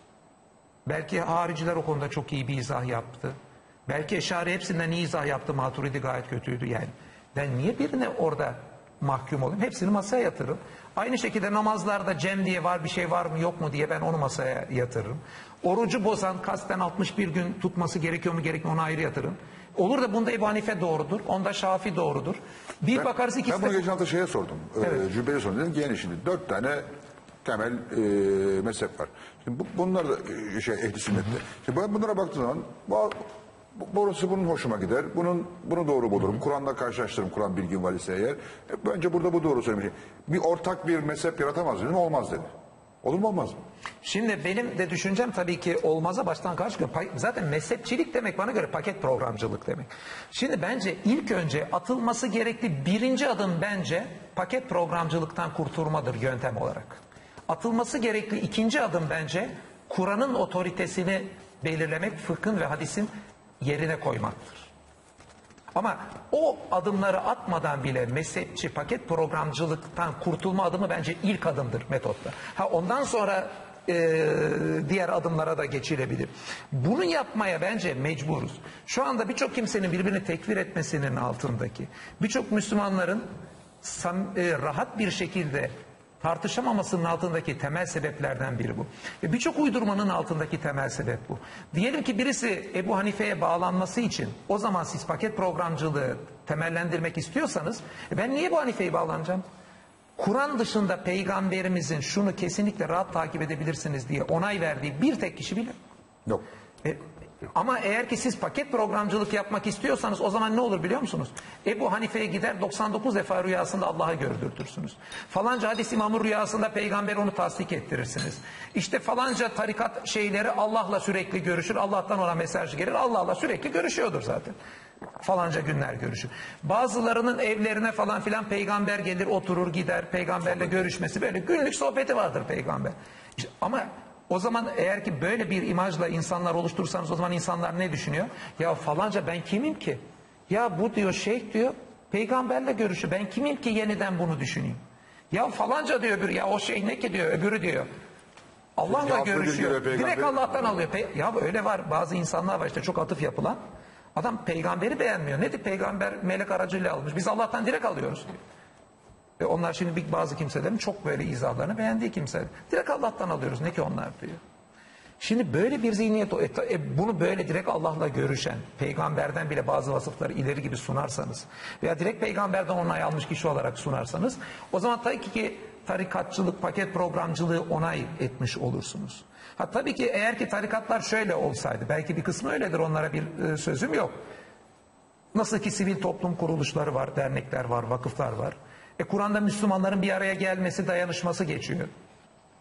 Belki hariciler o konuda çok iyi bir izah yaptı. Belki Eşari hepsinden iyi izah yaptı, Maturidi gayet kötüydü yani. Ben niye birine orada mahkum olayım? Hepsini masaya yatırırım. Aynı şekilde namazlarda cem diye var bir şey var mı yok mu diye ben onu masaya yatırırım. Orucu bozan kasten altmış bir gün tutması gerekiyor mu gerekmiyor onu ayrı yatırırım. Olur da bunda Ebu Hanife doğrudur, onda Şafii doğrudur. Bir
Ben,
bakarız ikisi
ben bunu
de...
geçen hafta şeye sordum.
Evet.
E, Cübbeli sordum. Dedim ki yani şimdi dört tane temel e, mezhep var. Şimdi bu, bunlar da e, şey ehli sünnette. Şimdi ben bunlara baktığım zaman bu, bu, burası bunun hoşuma gider. Bunun bunu doğru bulurum. Kur'an'la karşılaştırırım. Kur'an bilgim var ise eğer. E, bence burada bu doğru söylemiş. Bir ortak bir mezhep yaratamaz dedim. Olmaz dedi. Olur mu olmaz mı?
Şimdi benim de düşüncem tabii ki olmaza baştan karşı. Zaten mezhepçilik demek bana göre paket programcılık demek. Şimdi bence ilk önce atılması gerekli birinci adım bence paket programcılıktan kurtulmadır yöntem olarak. Atılması gerekli ikinci adım bence Kur'an'ın otoritesini belirlemek, fıkhın ve hadisin yerine koymaktır. Ama o adımları atmadan bile mezhepçi paket programcılıktan kurtulma adımı bence ilk adımdır metotta. Ha ondan sonra e, diğer adımlara da geçilebilir. Bunu yapmaya bence mecburuz. Şu anda birçok kimsenin birbirini tekfir etmesinin altındaki, birçok Müslümanların sam, e, rahat bir şekilde tartışamamasının altındaki temel sebeplerden biri bu. Ve birçok uydurmanın altındaki temel sebep bu. Diyelim ki birisi Ebu Hanife'ye bağlanması için o zaman siz paket programcılığı temellendirmek istiyorsanız e ben niye Ebu Hanife'ye bağlanacağım? Kur'an dışında peygamberimizin şunu kesinlikle rahat takip edebilirsiniz diye onay verdiği bir tek kişi bile.
Yok.
E, ama eğer ki siz paket programcılık yapmak istiyorsanız o zaman ne olur biliyor musunuz? Ebu Hanife'ye gider doksan dokuz defa rüyasında Allah'a gördürtürsünüz. Falanca hadis imamın rüyasında peygamber onu tasdik ettirirsiniz. İşte falanca tarikat şeyleri Allah'la sürekli görüşür. Allah'tan ona mesaj gelir. Allah'la sürekli görüşüyordur zaten. Falanca günler görüşür. Bazılarının evlerine falan filan peygamber gelir oturur gider. Peygamberle görüşmesi böyle günlük sohbeti vardır peygamber. İşte, ama o zaman eğer ki böyle bir imajla insanlar oluşturursanız o zaman insanlar ne düşünüyor? Ya falanca ben kimim ki? Ya bu diyor şeyh diyor peygamberle görüşü ben kimim ki yeniden bunu düşüneyim? Ya falanca diyor öbürü ya o şeyh ne ki diyor öbürü diyor. Allah'la
Ya
görüşüyor.
peygamber-
Direkt Allah'tan alıyor. Pe- ya öyle var bazı insanlar var işte çok atıf yapılan. Adam peygamberi beğenmiyor. Nedir peygamber melek aracıyla almış. Biz Allah'tan direkt alıyoruz diyor. Ve onlar şimdi bazı kimselerin çok böyle izahlarını beğendiği kimseler. Direkt Allah'tan alıyoruz. Ne ki onlar diyor. Şimdi böyle bir zihniyet, e, bunu böyle direkt Allah'la görüşen, peygamberden bile bazı vasıfları ileri gibi sunarsanız veya direkt peygamberden onay almış kişi olarak sunarsanız o zaman tabii ki tarikatçılık, paket programcılığı onay etmiş olursunuz. Ha tabii ki eğer ki tarikatlar şöyle olsaydı, belki bir kısmı öyledir onlara bir e, sözüm yok. Nasıl ki sivil toplum kuruluşları var, dernekler var, vakıflar var. E Kur'an'da Müslümanların bir araya gelmesi, dayanışması geçiyor.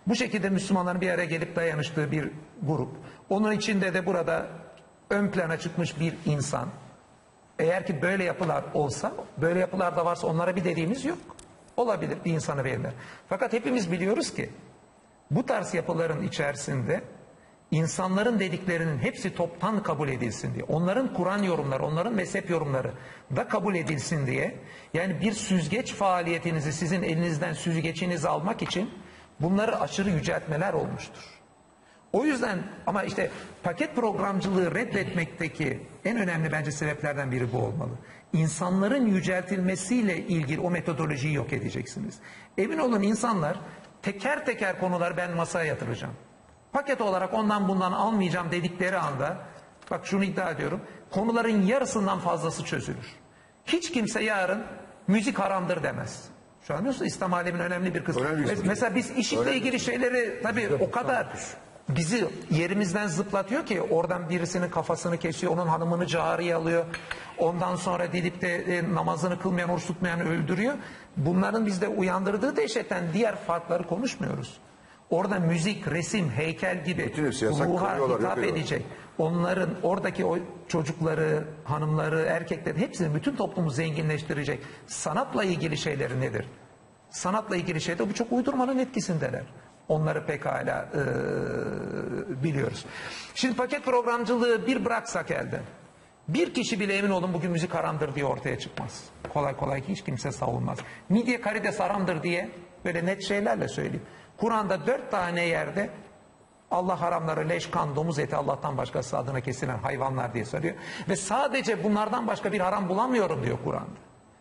Bu şekilde Müslümanların bir araya gelip dayanıştığı bir grup. Onun içinde de burada ön plana çıkmış bir insan. Eğer ki böyle yapılar olsa, böyle yapılar da varsa onlara bir dediğimiz yok. Olabilir, bir insanı verirler. Fakat hepimiz biliyoruz ki bu tarz yapıların içerisinde insanların dediklerinin hepsi toptan kabul edilsin diye, onların Kur'an yorumları, onların mezhep yorumları da kabul edilsin diye, yani bir süzgeç faaliyetinizi, sizin elinizden süzgeçinizi almak için bunları aşırı yüceltmeler olmuştur. O yüzden ama işte paket programcılığı reddetmekteki en önemli bence sebeplerden biri bu olmalı. İnsanların yüceltilmesiyle ilgili o metodolojiyi yok edeceksiniz. Emin olun insanlar teker teker konuları ben masaya yatıracağım. Paket olarak ondan bundan almayacağım dedikleri anda, bak şunu iddia ediyorum, konuların yarısından fazlası çözülür. Hiç kimse yarın müzik haramdır demez. Şu an biliyorsunuz İslam aleminin önemli bir kısmı.
Önemli bir kısmı.
Mesela biz işitle ilgili şeyleri tabii o kadar bizi yerimizden zıplatıyor ki oradan birisinin kafasını kesiyor, onun hanımını cariye alıyor. Ondan sonra gidip de e, namazını kılmayan, oruç tutmayan öldürüyor. Bunların bizde uyandırdığı dehşetten diğer farkları konuşmuyoruz. Orada müzik, resim, heykel gibi ruha hitap edecek. Onların oradaki o çocukları, hanımları, erkekleri hepsini, bütün toplumu zenginleştirecek sanatla ilgili şeyleri nedir? Sanatla ilgili şeyde bu çok uydurmanın etkisindeler. Onları pekala e, biliyoruz. Şimdi paket programcılığı bir bıraksak elden, bir kişi bile emin olun bugün müzik haramdır diye ortaya çıkmaz. Kolay kolay hiç kimse savunmaz. Midye karides haramdır diye böyle net şeylerle söyleyeyim. Kur'an'da dört tane yerde Allah haramları leş, kan, domuz eti Allah'tan başkası adına kesilen hayvanlar diye söylüyor. Ve sadece bunlardan başka bir haram bulamıyorum diyor Kur'an'da.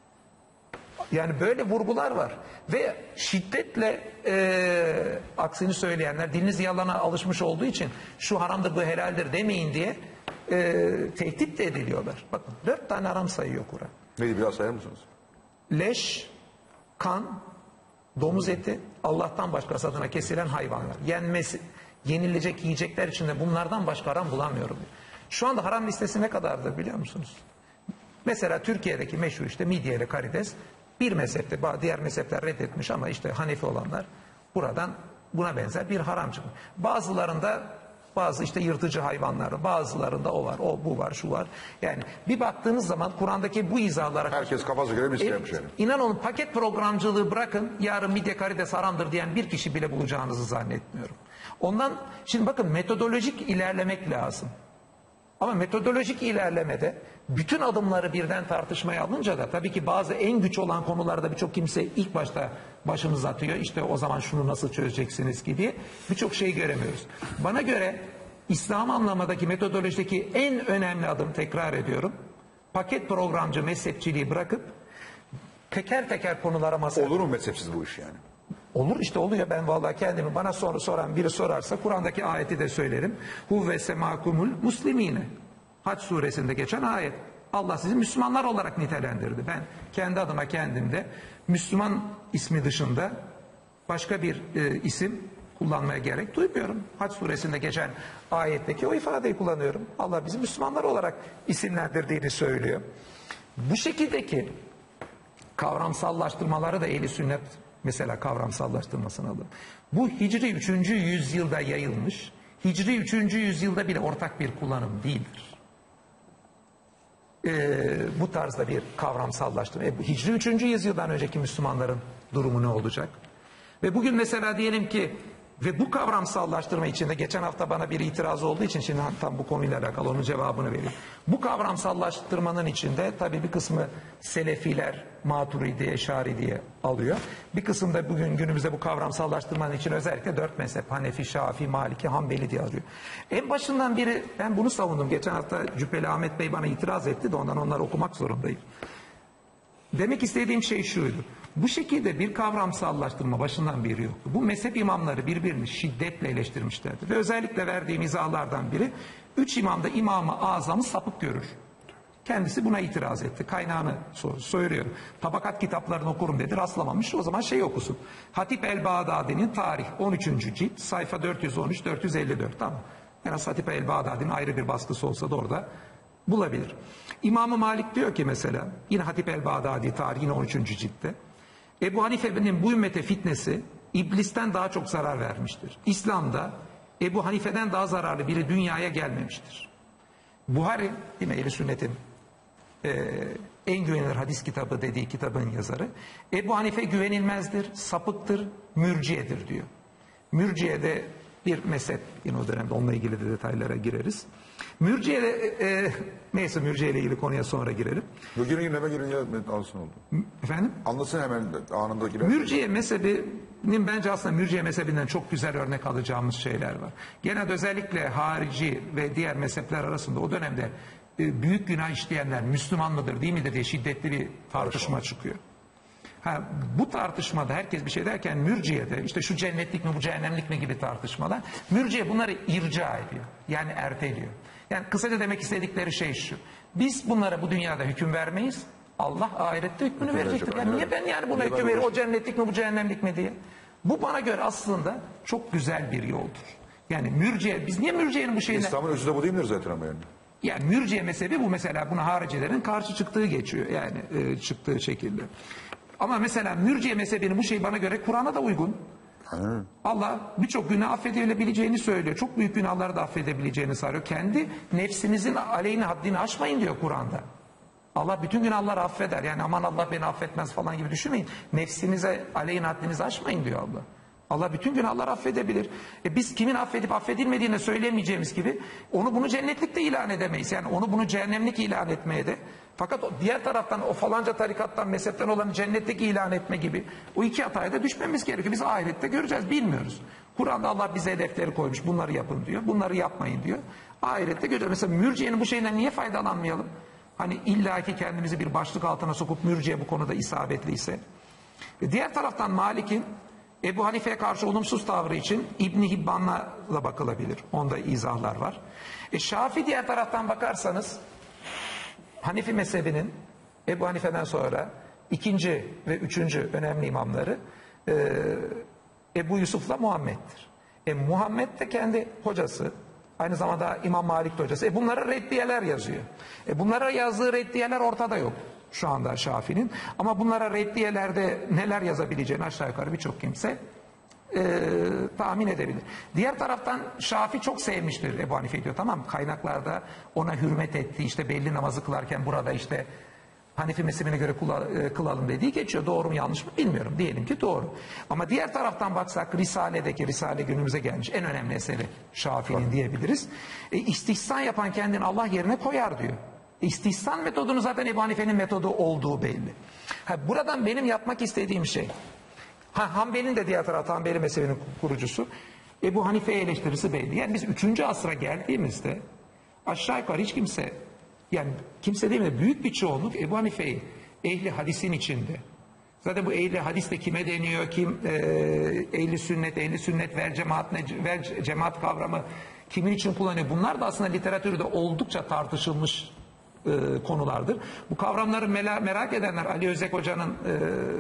Yani böyle vurgular var. Ve şiddetle e, aksini söyleyenler diliniz yalana alışmış olduğu için şu haramdır bu helaldir demeyin diye e, tehdit de ediliyorlar. Bakın dört tane haram sayıyor Kur'an.
Neydi biraz sayar mısınız?
Leş, kan, domuz eti, Allah'tan başkası adına kesilen hayvanlar. Yenmesi, yenilecek yiyecekler içinde bunlardan başka haram bulamıyorum diyor. Şu anda haram listesi ne kadardır biliyor musunuz? Mesela Türkiye'deki meşhur işte midye ile karides bir mezhepte, diğer mezhepler reddetmiş ama işte Hanefi olanlar buradan buna benzer bir haram çıkmış. Bazılarında bazı işte yırtıcı hayvanlar, bazılarında o var, o bu var, şu var. Yani bir baktığınız zaman Kur'an'daki bu izahlara...
Herkes kafasına göre bir şey yapmış yani.
İnan olun paket programcılığı bırakın, yarın midye karides haramdır diyen bir kişi bile bulacağınızı zannetmiyorum. Ondan, şimdi bakın metodolojik ilerlemek lazım. Ama metodolojik ilerlemede bütün adımları birden tartışmaya alınca da tabii ki bazı en güç olan konularda birçok kimse ilk başta başımız atıyor. İşte o zaman şunu nasıl çözeceksiniz ki diye birçok şey göremiyoruz. Bana göre İslam anlamadaki metodolojideki en önemli adım, tekrar ediyorum, paket programcı mezhepçiliği bırakıp teker teker konulara masaya...
Olur mu mezhepsiz bu iş yani?
Olur işte oluyor. Ben vallahi kendimi bana soru soran biri sorarsa Kur'an'daki ayeti de söylerim. Huve semakumul muslimine. Hac suresinde geçen ayet. Allah sizi Müslümanlar olarak nitelendirdi. Ben kendi adıma kendimde Müslüman ismi dışında başka bir e, isim kullanmaya gerek duymuyorum. Hac suresinde geçen ayetteki o ifadeyi kullanıyorum. Allah bizi Müslümanlar olarak isimlendirdiğini söylüyor. Bu şekildeki kavramsallaştırmaları da ehli sünnet mesela kavramsallaştırmasını alın. Bu Hicri üçüncü yüzyılda yayılmış, Hicri üçüncü yüzyılda bile ortak bir kullanım değildir. Ee, bu tarzda bir kavramsallaştırma. E, Hicri üçüncü yüzyıldan önceki Müslümanların durumu ne olacak? Ve bugün mesela diyelim ki ve bu kavramsallaştırma içinde geçen hafta bana bir itiraz olduğu için şimdi tam bu konuyla alakalı onun cevabını vereyim. Bu kavramsallaştırmanın içinde tabii bir kısmı Selefiler, Maturidi, Eşari diye alıyor. Bir kısım da bugün günümüzde bu kavramsallaştırmanın için özellikle dört mezhep Hanefi, Şafii, Maliki, Hanbeli diye alıyor. En başından biri ben bunu savundum. Geçen hafta Cübbeli Ahmet Bey bana itiraz etti de ondan onları okumak zorundayım. Demek istediğim şey şuydu. Bu şekilde bir kavramsallaştırma başından beri yoktu. Bu mezhep imamları birbirini şiddetle eleştirmişlerdi. Ve özellikle verdiğim izahlardan biri, üç imam da İmam-ı Azam'ı sapık görür. Kendisi buna itiraz etti. Kaynağını söylüyor. Tabakat kitaplarını okurum dedi. Rastlamamış. O zaman şey okusun. Hatip el-Bağdadi'nin Tarih on üçüncü cilt sayfa dört yüz on üç dört yüz elli dört. Tamam. En az Hatip el-Bağdadi'nin ayrı bir baskısı olsa da orada bulabilir. İmam-ı Malik diyor ki mesela, yine Hatip el-Bağdadi Tarih yine on üçüncü ciltte, Ebu Hanife'nin bu ümmete fitnesi İblisten daha çok zarar vermiştir. İslam'da Ebu Hanife'den daha zararlı biri dünyaya gelmemiştir. Buhari, değil mi, Ehl-i Sünnet'in e, en güvenilir hadis kitabı dediği kitabın yazarı, Ebu Hanife güvenilmezdir, sapıktır, mürciyedir diyor. Mürciye'de bir mezhep, yine o dönemde onunla ilgili de detaylara gireriz. Mürciye'de e, neyse Mürciye ile ilgili konuya sonra girelim.
Yok, girin girin hemen girin ya, alsın oldu.
Efendim?
Anlasın hemen, anında girer.
Mürciye mezhebinin bence aslında Mürciye mezhebinden çok güzel örnek alacağımız şeyler var. Genelde özellikle harici ve diğer mezhepler arasında o dönemde e, büyük günah işleyenler Müslüman mıdır değil midir diye şiddetli bir tartışma çıkıyor. Ha, bu tartışmada herkes bir şey derken Mürciye'de işte şu cennetlik mi bu cehennemlik mi gibi tartışmalar, Mürciye bunları irca ediyor. Yani erteliyor. Yani kısaca demek istedikleri şey şu: biz bunlara bu dünyada hüküm vermeyiz. Allah ahirette hükmünü
Hüküm
verecektir.
verecek,
Yani
aynen.
niye ben yani buna
Niye
hüküm
ben
veriyorum? O
uğraşayım?
cennetlik mi bu cehennemlik mi diye. Bu bana göre aslında çok güzel bir yoldur. Yani Mürciye, biz niye Mürciye'nin bu şeyine...
İslam'ın özü de bu değil midir zaten ama yani?
Yani Mürciye mezhebi bu, mesela buna haricilerin karşı çıktığı geçiyor. Yani e, çıktığı şekilde. Ama mesela Mürciye mezhebinin bu şey bana göre Kur'an'a da uygun.
Hı.
Allah birçok günah affedilebileceğini söylüyor. Çok büyük günahları da affedebileceğini söylüyor. Kendi nefsinizin aleyhine haddini aşmayın diyor Kur'an'da. Allah bütün günahları affeder. Yani aman Allah beni affetmez falan gibi düşünmeyin. Nefsinize aleyhine haddinizi aşmayın diyor Allah. Allah bütün günahları affedebilir. E biz kimin affedip affedilmediğini söyleyemeyeceğimiz gibi onu bunu cennetlik de ilan edemeyiz. Yani onu bunu cehennemlik ilan etmeye de. Fakat o diğer taraftan o falanca tarikattan, mezhepten olanı cennetlik ilan etme gibi o iki hataya da düşmemiz gerekiyor. Biz ahirette göreceğiz, bilmiyoruz. Kur'an'da Allah bize hedefleri koymuş, bunları yapın diyor, bunları yapmayın diyor. Ahirette göreceğiz. Mesela Mürciye'nin bu şeyinden niye faydalanmayalım? Hani illaki kendimizi bir başlık altına sokup Mürciye bu konuda isabetliyse. E diğer taraftan Malik'in Ebu Hanife'ye karşı olumsuz tavrı için İbn Hibban'la da bakılabilir. Onda izahlar var. E Şafii diğer taraftan bakarsanız Hanefi mezhebinin Ebu Hanife'den sonra ikinci ve üçüncü önemli imamları e, Ebu Yusuf'la Muhammed'dir. E, Muhammed de kendi hocası. Aynı zamanda İmam Malik de hocası. E, bunlara reddiyeler yazıyor. E, bunlara yazdığı reddiyeler ortada yok şu anda Şafii'nin. Ama bunlara reddiyelerde neler yazabileceğini aşağı yukarı birçok kimse e, tahmin edebilir. Diğer taraftan Şafii çok sevmiştir Ebu Hanife diyor. Tamam, kaynaklarda ona hürmet etti. İşte belli namazı kılarken burada işte Hanefi mezhebine göre kula, e, kılalım dediği geçiyor. Doğru mu yanlış mı bilmiyorum. Diyelim ki doğru. Ama diğer taraftan baksak Risale'deki, Risale günümüze gelmiş en önemli eseri Şafii'nin diyebiliriz. E, istihsan yapan kendini Allah yerine koyar diyor. İstihsan metodunu zaten Ebu Hanife'nin metodu olduğu belli. Ha, buradan benim yapmak istediğim şey, ha, Hanbeli'nin de diğer taraftan Hanbeli mezhebinin kurucusu, Ebu Hanife'ye eleştirisi belli. Yani biz üçüncü asra geldiğimizde aşağı yukarı hiç kimse, yani kimse değil mi, büyük bir çoğunluk Ebu Hanife'yi ehli hadisin içinde. Zaten bu ehli hadis de kime deniyor, kim e, ehli sünnet, ehli sünnet vel cemaat, vel cemaat kavramı kimin için kullanıyor? Bunlar da aslında literatürde oldukça tartışılmış e, konulardır. Bu kavramları mela, merak edenler, Ali Özek Hoca'nın e,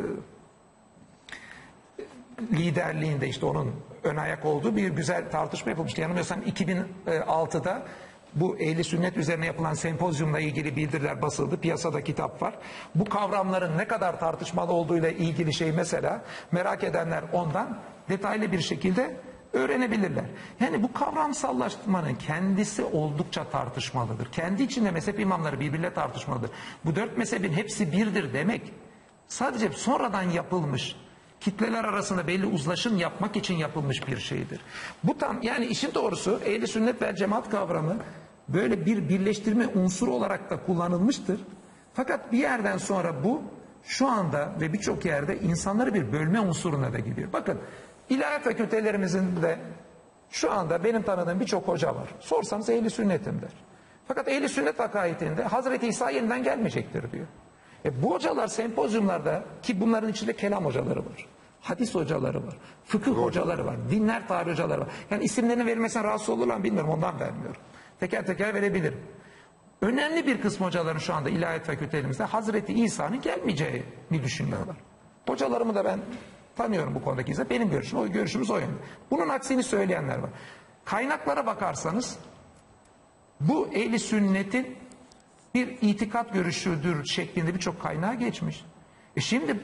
liderliğinde, işte onun ön ayak olduğu bir güzel tartışma yapılmıştı. Yanılmıyorsam iki bin altıda bu ehli sünnet üzerine yapılan sempozyumla ilgili bildiriler basıldı. Piyasada kitap var. Bu kavramların ne kadar tartışmalı olduğuyla ilgili şey mesela merak edenler ondan detaylı bir şekilde öğrenebilirler. Yani bu kavramsallaşmanın kendisi oldukça tartışmalıdır. Kendi içinde mezhep imamları birbiriyle tartışmalıdır. Bu dört mezhebin hepsi birdir demek sadece sonradan yapılmış, kitleler arasında belli uzlaşım yapmak için yapılmış bir şeydir. Bu tam, yani işin doğrusu ehli sünnet ve cemaat kavramı böyle bir birleştirme unsuru olarak da kullanılmıştır. Fakat bir yerden sonra bu şu anda ve birçok yerde insanları bir bölme unsuruna da gidiyor. Bakın ilahiyat fakültelerimizin de şu anda benim tanıdığım birçok hoca var. Sorsanız ehli sünnetim der. Fakat ehli sünnet akaidinde Hazreti İsa yeniden gelmeyecektir diyor. E bu hocalar sempozyumlarda, ki bunların içinde kelam hocaları var, hadis hocaları var, fıkıh hocaları var, dinler tarihi hocaları var. Yani isimlerinin verilmesine rahatsız olurlar mı bilmiyorum, ondan vermiyorum. Teker teker verebilirim. Önemli bir kısmı hocaların şu anda ilahiyat fakültelerimizde Hazreti İsa'nın gelmeyeceğini düşünüyorlar. Hocalarımı da ben tanıyorum bu konudaki izle. Benim görüşüm, o görüşümüz o yönde. Bunun aksini söyleyenler var. Kaynaklara bakarsanız bu ehli sünnetin bir itikat görüşüdür şeklinde birçok kaynağa geçmiş. E şimdi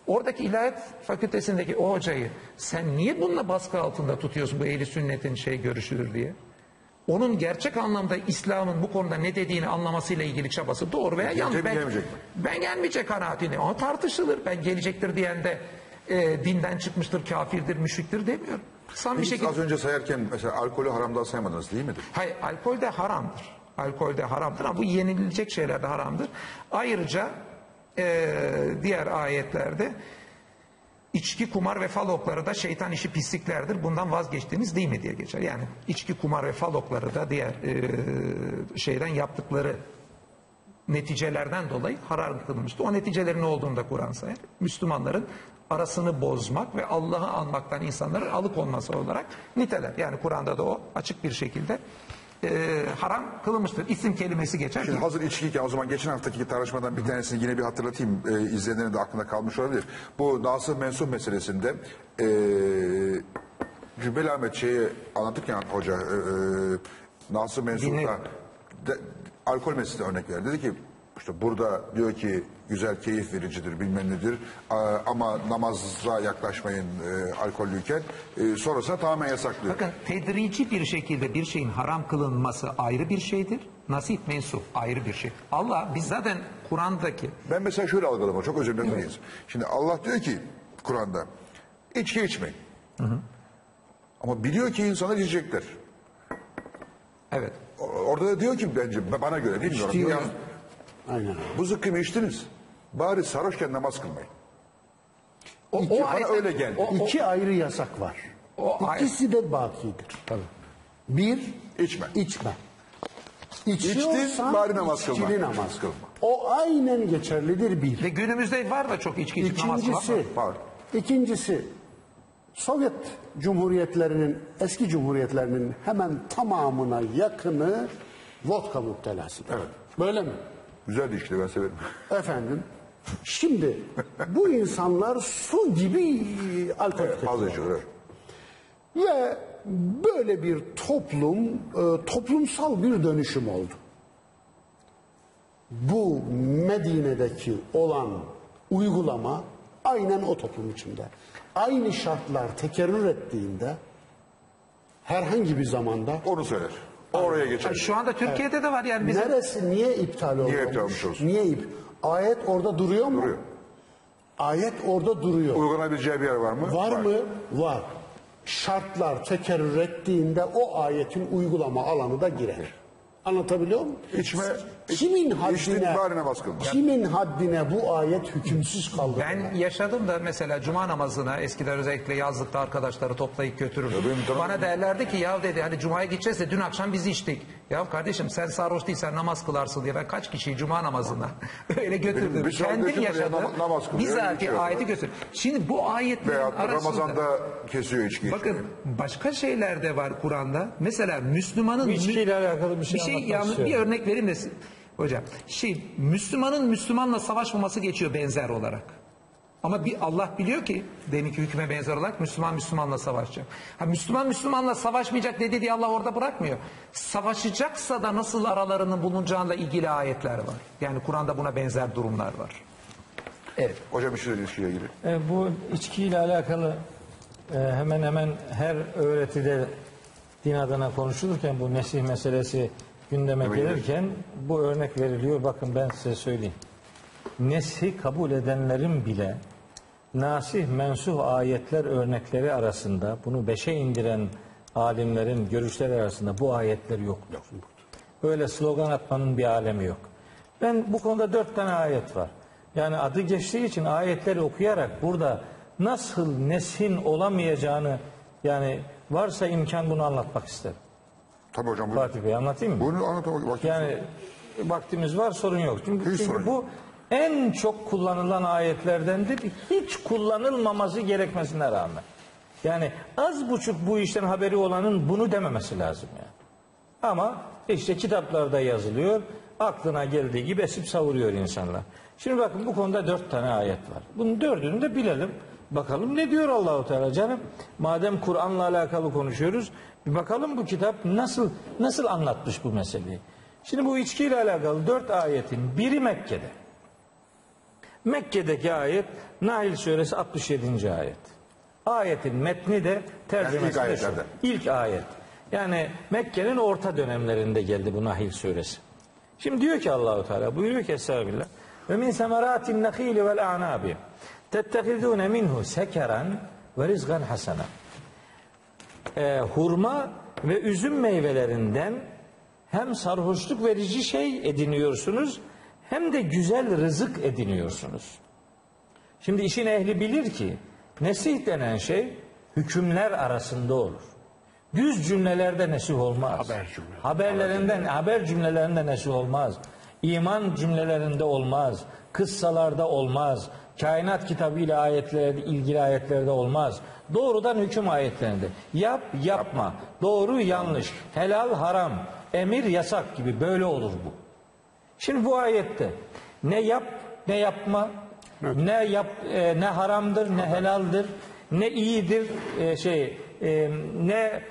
Oradaki ilahiyat fakültesindeki o hocayı sen niye bununla baskı altında tutuyorsun bu ehli sünnetin şey görüşüdür diye? Onun gerçek anlamda İslam'ın bu konuda ne dediğini anlamasıyla ilgili çabası doğru veya yanlış.
mi,
Ben,
gelmeyecek mi?
ben gelmeyecek kanaatini. Ama tartışılır. Ben gelecektir diyen de e, dinden çıkmıştır, kafirdir, müşriktir demiyorum. Sam bir
Siz
şekilde...
az önce sayarken mesela alkolü haramdan saymadınız değil midir?
Hayır, alkol de haramdır. Alkol de haramdır ama bu yenilecek şeyler de haramdır. Ayrıca e, diğer ayetlerde içki, kumar ve fal okları da şeytan işi pisliklerdir. Bundan vazgeçtiniz değil mi diye geçer. Yani içki, kumar ve fal okları da diğer e, şeyden yaptıkları neticelerden dolayı haram kılınmıştı. O neticelerin ne olduğunu da Kur'an sayar. Müslümanların arasını bozmak ve Allah'ı anmaktan insanların alıkonması olarak niteler. Yani Kur'an'da da o açık bir şekilde e, haram kılınmıştır. İsim kelimesi geçer.
Şimdi hazır içkiyken o zaman geçen haftaki tartışmadan bir tanesini yine bir hatırlatayım. E, izleyenlerin de aklında kalmış olabilir. Bu nasıl mensup meselesinde e, Cübbeli Ahmet şeyi anlatırken hoca e, e, nasıl mensupta de, alkol meselesine örnek verdi. Dedi ki işte burada diyor ki güzel keyif vericidir bilmem nedir A, ama namaza yaklaşmayın e, alkollüyken e, sonrasında tamamen yasaklıyor.
Bakın tedrici bir şekilde bir şeyin haram kılınması ayrı bir şeydir. Nasip mensup ayrı bir şey. Allah biz zaten Kur'an'daki
Ben mesela şöyle algıladım, çok özür dilerim. Evet. Şimdi Allah diyor ki Kur'an'da içki içmeyin. Hı hı. Ama biliyor ki insanlar içecekler.
evet.
O- Orada da diyor ki bence bana göre bilmiyorum.
İçtiği-
Ya,
Aynen.
bu zıkkımı içtiniz. Bari sarhoşken namaz kılmayın.
O,
İki- bana
ayet-
öyle geldi.
o- o-
İki ayrı yasak var.
O ayet-
İkisi de bakidir. Bir,
İçme.
içme.
İçtin, bari namaz kılma.
içkili namaz
Kılma.
O aynen geçerlidir bir.
Ve günümüzde var da çok içki içip namaz kılan var.
İkincisi,
Var.
ikincisi Sovyet Cumhuriyetlerinin, eski cumhuriyetlerinin hemen tamamına yakını vodka müptelasıdır.
Evet.
Böyle mi?
Güzel de içki, ben severim.
Efendim, şimdi bu insanlar su gibi alkol
Evet, fazla
tüketiyorlar.
içiyor. Evet.
Ve böyle bir toplum, e, toplumsal bir dönüşüm oldu. Bu Medine'deki olan uygulama aynen o toplum içinde. Aynı şartlar tekerrür ettiğinde herhangi bir zamanda
Onu söyler. Oraya geçer.
Yani şu anda Türkiye'de de var yani bizim.
neresi niye iptal olmuş?
Niye iptal olmuş olsun?
Niye ip? Ayet orada duruyor mu?
Duruyor.
Ayet orada duruyor.
Uygulanabileceği bir yer var mı?
Var mı? Var. Şartlar tekerrür ettiğinde o ayetin uygulama alanı da girer. Anlatabiliyor muyum?
İçme,
Kimin
içtin
haddine,
bari namaz kılma.
kimin haddine bu ayet hükümsüz kaldı?
Ben yaşadım da mesela cuma namazına eskiden özellikle yazlıkta arkadaşları toplayıp götürürdüm.
Ya benim tanıdığım-
Bana derlerdi ki ya dedi hani cumaya gideceğiz de dün akşam biz içtik. Ya kardeşim sen sarhoş değilsen namaz kılarsın diye ben kaç kişiyi cuma namazına öyle götürdüm.
Benim bir
Kendim
arkadaşım
yaşadım.
nam- namaz kılıyor,
Bizatihi
içiyor.
ayeti götür. Şimdi bu ayetlerin
Veyahut da
arasında
Ramazan'da kesiyor içkiyi.
bakın başka şeyler de var Kur'an'da. Mesela Müslümanın
Bu içkiyle alakalı bir şey
bir şey
anlatmak
yani bir
istiyorum.
örnek vereyim de hocam. Şey Müslümanın Müslümanla savaşmaması geçiyor benzer olarak. Ama bir Allah biliyor ki deminki hükme benzer olarak Müslüman Müslümanla savaşacak. Ha, Müslüman Müslümanla savaşmayacak dedi diye Allah orada bırakmıyor. Savaşacaksa da nasıl aralarının bulunacağıyla ilgili ayetler var. Yani Kur'an'da buna benzer durumlar var. Evet.
Hocam bir şey ilişkiyle ilgili.
E, bu içkiyle alakalı e, hemen hemen her öğretide din adına konuşulurken bu nesih meselesi gündeme
Evet.
gelirken bu örnek veriliyor. Bakın ben size söyleyeyim. Neshi kabul edenlerin bile nasih mensuh ayetler örnekleri arasında bunu beşe indiren alimlerin görüşleri arasında bu ayetler yok. Öyle slogan atmanın bir alemi yok. Ben bu konuda dört tane ayet var. Yani adı geçtiği için ayetleri okuyarak burada nasıl neshin olamayacağını yani varsa imkan bunu anlatmak isterim.
Tabii hocam. Buyurun.
Fatih Bey anlatayım mı?
Bunu anlatamak vakit
Yani vaktimiz var sorun yok. Çünkü,
Hiç
çünkü
sorun
bu en çok kullanılan ayetlerdendir. Hiç kullanılmaması gerekmesine rağmen. Yani az buçuk bu işten haberi olanın bunu dememesi lazım yani. Ama işte kitaplarda yazılıyor. Aklına geldiği gibi esip savuruyor insanlar. Şimdi bakın bu konuda dört tane ayet var. Bunun dördünü de bilelim. Bakalım ne diyor Allahu Teala canım? Madem Kur'an'la alakalı konuşuyoruz, bir bakalım bu kitap nasıl nasıl anlatmış bu meseleyi. Şimdi bu içkiyle alakalı dört ayetin biri Mekke'de. Mekke'deki ayet Nahl suresi altmış yedinci ayet. Ayetin metni de tercümesi
ilk
de şu.
ayetlerden.
İlk ayet. Yani Mekke'nin orta dönemlerinde geldi bu Nahl suresi. Şimdi diyor ki Allahu Teala buyuruyor ki Estağfirullah. Ve min semeratin nahili vel a'nabi tettehizune minhu sekeran ve rizgan hasana. Ee, hurma ve üzüm meyvelerinden hem sarhoşluk verici şey ediniyorsunuz hem de güzel rızık ediniyorsunuz. Şimdi işin ehli bilir ki nesih denen şey hükümler arasında olur. Düz cümlelerde nesih olmaz.
Haber cümle.
Haberlerinden, haber cümlelerinde nesih olmaz. İman cümlelerinde olmaz. Kıssalarda olmaz. Kainat kitabı ile ayetlerde, ilgili ayetlerde olmaz. Doğrudan hüküm ayetlerinde. Yap, yapma. Doğru, yanlış. Helal, haram. Emir, yasak gibi böyle olur bu. Şimdi bu ayette ne yap, ne yapma, ne yap, e, ne haramdır, ne helaldir, ne iyidir, e, şey, e, ne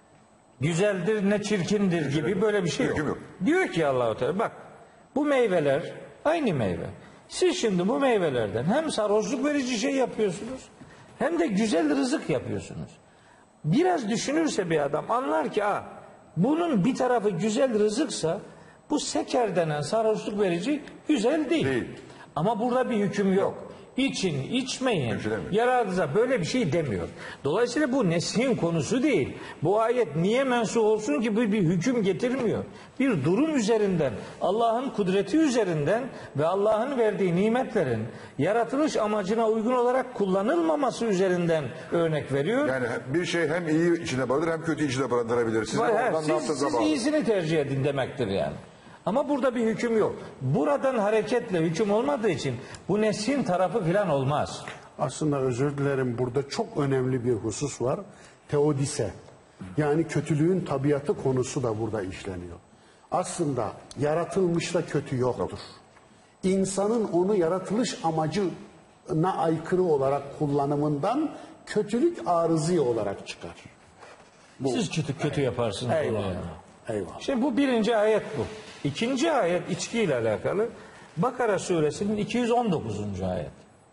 güzeldir, ne çirkindir gibi böyle bir şey yok.
Hüküm yok.
Diyor ki Allah-u Teala bak bu meyveler aynı meyve. Siz şimdi bu meyvelerden hem sarhoşluk verici şey yapıyorsunuz hem de güzel rızık yapıyorsunuz. Biraz düşünürse bir adam anlar ki ha, bunun bir tarafı güzel rızıksa bu seker denen sarhoşluk verici güzel değil.
Değil.
Ama burada bir hüküm yok. İçin, içmeyin. Yaradınıza böyle bir şey demiyor. Dolayısıyla bu neshin konusu değil. Bu ayet niye mensup olsun ki bu bir hüküm getirmiyor. Bir durum üzerinden, Allah'ın kudreti üzerinden ve Allah'ın verdiği nimetlerin yaratılış amacına uygun olarak kullanılmaması üzerinden örnek veriyor.
Yani bir şey hem iyi içine barındır hem kötü içine barındırabilir. Siz,
Var,
oradan
siz,
ne yaptığınıza
siz
bağlı.
iyisini tercih edin demektir yani. Ama burada bir hüküm yok. Buradan hareketle hüküm olmadığı için bu nesin tarafı filan olmaz.
Aslında özür dilerim burada çok önemli bir husus var. Teodise. Yani kötülüğün tabiatı konusu da burada işleniyor. Aslında yaratılmışta kötü yoktur. İnsanın onu yaratılış amacına aykırı olarak kullanımından kötülük arızi olarak çıkar.
Siz kötü kötü yaparsınız.
Eyvallah.
onu yani.
Eyvallah.
Şimdi bu birinci ayet bu. İkinci ayet içki ile alakalı. Bakara suresinin iki yüz on dokuzuncu ayet.